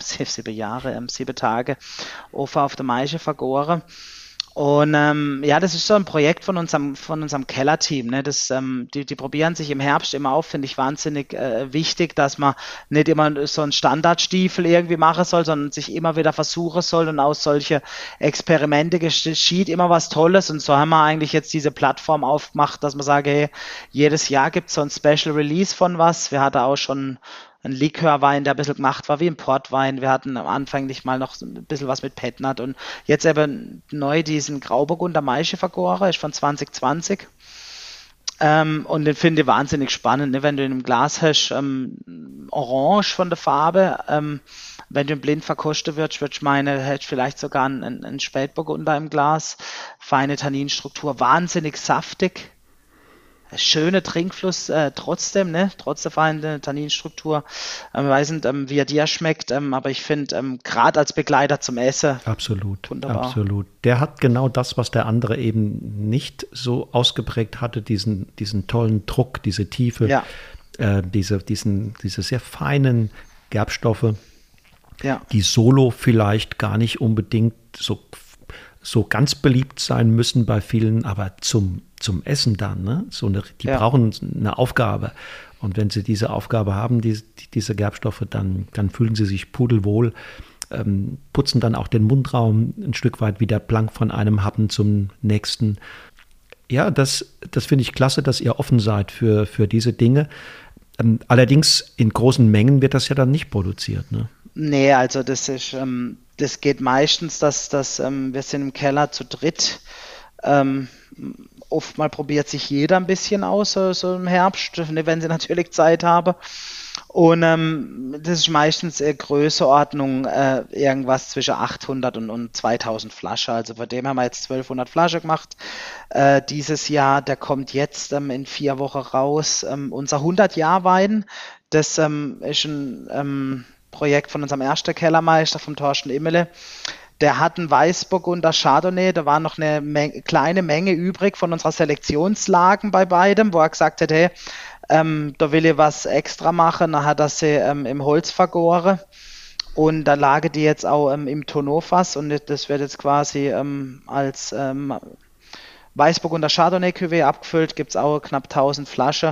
Tage auf der Maische vergoren. Und das ist so ein Projekt von unserem Kellerteam. Ne? Die probieren sich im Herbst immer auf, finde ich wahnsinnig wichtig, dass man nicht immer so einen Standardstiefel irgendwie machen soll, sondern sich immer wieder versuchen soll und aus solche Experimente geschieht immer was Tolles. Und so haben wir eigentlich jetzt diese Plattform aufgemacht, dass man sagt, hey, jedes Jahr gibt es so ein Special Release von was. Wir hatten auch schon ein Likörwein, der ein bisschen gemacht war wie ein Portwein. Wir hatten anfänglich mal noch ein bisschen was mit Petnat und jetzt eben neu diesen Grauburgunder Maische vergoren, ist von 2020. Und den finde ich wahnsinnig spannend, ne? Wenn du in einem Glas hast, orange von der Farbe, wenn du ihn blind verkosten würdest, würde ich meine, hättest vielleicht sogar einen Spätburgunder im Glas, feine Tanninstruktur, wahnsinnig saftig. Schöne Trinkfluss trotzdem, ne? Trotz der feinen Tanninstruktur. Ich weiß nicht, wie er dir schmeckt, aber ich finde, gerade als Begleiter zum Essen. Absolut, wunderbar. Absolut. Der hat genau das, was der andere eben nicht so ausgeprägt hatte, diesen tollen Druck, diese Tiefe, diese sehr feinen Gerbstoffe, die solo vielleicht gar nicht unbedingt so ganz beliebt sein müssen bei vielen, aber zum Essen dann, ne? Die brauchen eine Aufgabe. Und wenn sie diese Aufgabe haben, diese Gerbstoffe, dann fühlen sie sich pudelwohl. putzen dann auch den Mundraum ein Stück weit wieder blank von einem Happen zum nächsten. Ja, das finde ich klasse, dass ihr offen seid für diese Dinge. Allerdings in großen Mengen wird das ja dann nicht produziert, ne? Nee, also das geht meistens, dass wir sind im Keller zu dritt. Oft mal probiert sich jeder ein bisschen aus, so im Herbst, wenn sie natürlich Zeit haben. Und das ist meistens Größenordnung irgendwas zwischen 800 und 2000 Flaschen. Also von dem haben wir jetzt 1200 Flaschen gemacht. Dieses Jahr, der kommt jetzt in 4 Wochen raus. Unser 100-Jahr-Wein, das ist ein Projekt von unserem ersten Kellermeister, vom Thorsten Immele. Der hat einen Weißburgunder Chardonnay, da war noch eine kleine Menge übrig von unserer Selektionslagen bei beidem, wo er gesagt hat, hey, da will ich was extra machen. Dann hat er sie im Holz vergoren und da lagen die jetzt auch im Tonneaufass und das wird jetzt quasi als Weißburgunder Chardonnay Cuvée abgefüllt, gibt es auch knapp 1000 Flaschen.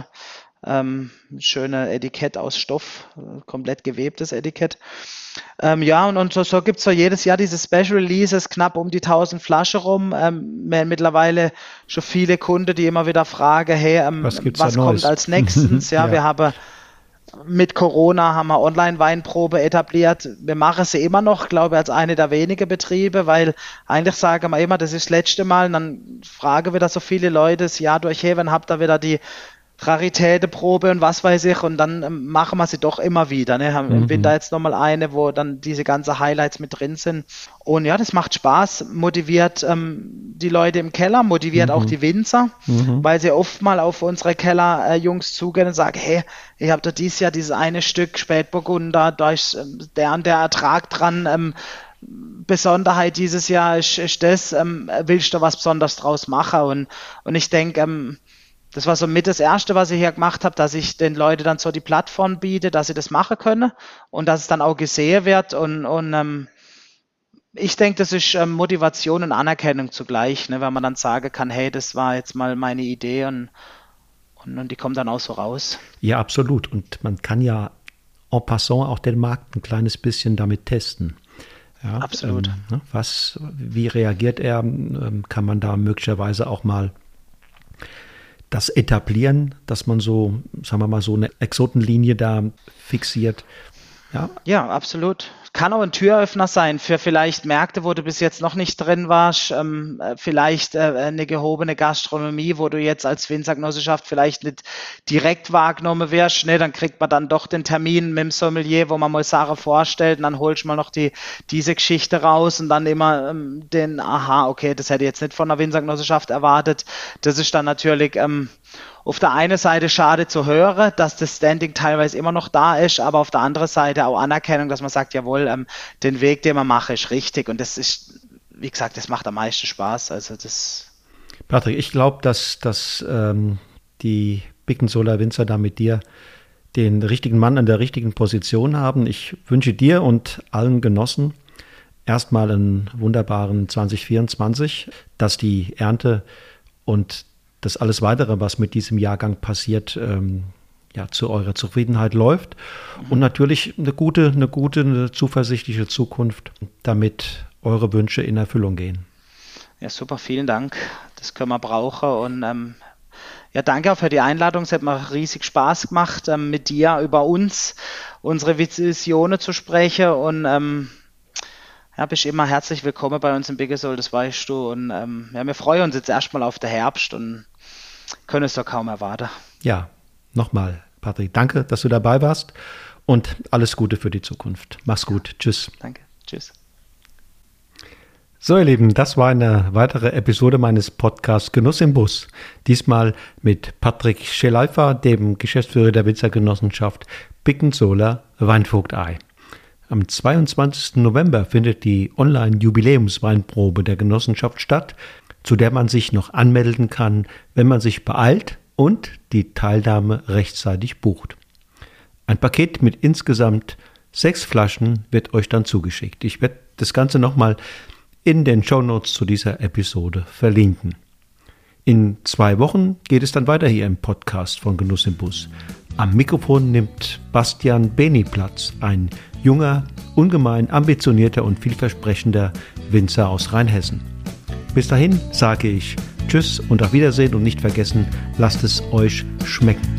Schöne Etikett aus Stoff, komplett gewebtes Etikett. Ja, und so gibt es so jedes Jahr diese Special Releases, knapp um die 1000 Flaschen rum. Mittlerweile schon viele Kunden, die immer wieder fragen, hey, was kommt als nächstes? Ja, wir haben mit Corona haben wir Online-Weinprobe etabliert. Wir machen sie immer noch, glaube ich, als eine der wenigen Betriebe, weil eigentlich sagen wir immer, das ist das letzte Mal. Und dann fragen wieder so viele Leute das Jahr durch, hey, wann habt ihr wieder die Raritätenprobe und was weiß ich, und dann machen wir sie doch immer wieder. Ne? Haben im Winter jetzt nochmal eine, wo dann diese ganzen Highlights mit drin sind. Und ja, das macht Spaß, motiviert die Leute im Keller, motiviert auch die Winzer, weil sie oft mal auf unsere Keller-Jungs zugehen und sagen, hey, ich habe da dieses Jahr dieses eine Stück Spätburgunder, da ist der und der Ertrag dran, Besonderheit dieses Jahr ist das, willst du was Besonderes draus machen? Und ich denke, das war so mit das Erste, was ich hier gemacht habe, dass ich den Leuten dann so die Plattform biete, dass sie das machen können und dass es dann auch gesehen wird. Und ich denke, das ist Motivation und Anerkennung zugleich, ne, wenn man dann sagen kann, hey, das war jetzt mal meine Idee und die kommt dann auch so raus. Ja, absolut. Und man kann ja en passant auch den Markt ein kleines bisschen damit testen. Ja, absolut. Wie reagiert er? Kann man da möglicherweise auch mal das etablieren, dass man so, sagen wir mal, so eine Exotenlinie da fixiert. Ja, absolut. Kann auch ein Türöffner sein für vielleicht Märkte, wo du bis jetzt noch nicht drin warst, vielleicht eine gehobene Gastronomie, wo du jetzt als Winzergenossenschaft vielleicht nicht direkt wahrgenommen wirst, ne? Dann kriegt man dann doch den Termin mit dem Sommelier, wo man mal Sachen vorstellt und dann holst du mal noch diese Geschichte raus und dann immer okay, das hätte ich jetzt nicht von der Winzergenossenschaft erwartet. Das ist dann natürlich auf der einen Seite schade zu hören, dass das Standing teilweise immer noch da ist, aber auf der anderen Seite auch Anerkennung, dass man sagt, jawohl, den Weg, den man macht, ist richtig. Und das ist, wie gesagt, das macht am meisten Spaß. Also das. Patrick, ich glaube, dass die Bickensoler Winzer da mit dir den richtigen Mann an der richtigen Position haben. Ich wünsche dir und allen Genossen erstmal einen wunderbaren 2024, dass die Ernte und das alles Weitere, was mit diesem Jahrgang passiert, zu eurer Zufriedenheit läuft. Und natürlich eine zuversichtliche Zukunft, damit eure Wünsche in Erfüllung gehen. Ja, super, vielen Dank. Das können wir brauchen. Und danke auch für die Einladung. Es hat mir riesig Spaß gemacht, mit dir über unsere Visionen zu sprechen. Und bist immer herzlich willkommen bei uns im Biggesol, das weißt du. Und wir freuen uns jetzt erstmal auf den Herbst und können es doch kaum erwarten. Ja, nochmal, Patrick, danke, dass du dabei warst und alles Gute für die Zukunft. Mach's gut. Tschüss. Danke. Tschüss. So, ihr Lieben, das war eine weitere Episode meines Podcasts Genuss im Bus. Diesmal mit Patrick Scheleifer, dem Geschäftsführer der Winzergenossenschaft Bickensoler Weinvogtei. Am 22. November findet die Online-Jubiläumsweinprobe der Genossenschaft statt, zu der man sich noch anmelden kann, wenn man sich beeilt und die Teilnahme rechtzeitig bucht. Ein Paket mit insgesamt 6 Flaschen wird euch dann zugeschickt. Ich werde das Ganze nochmal in den Shownotes zu dieser Episode verlinken. In 2 Wochen geht es dann weiter hier im Podcast von Genuss im Bus. Am Mikrofon nimmt Bastian Beni Platz, ein junger ungemein ambitionierter und vielversprechender Winzer aus Rheinhessen. Bis dahin sage ich Tschüss und auf Wiedersehen und nicht vergessen, lasst es euch schmecken.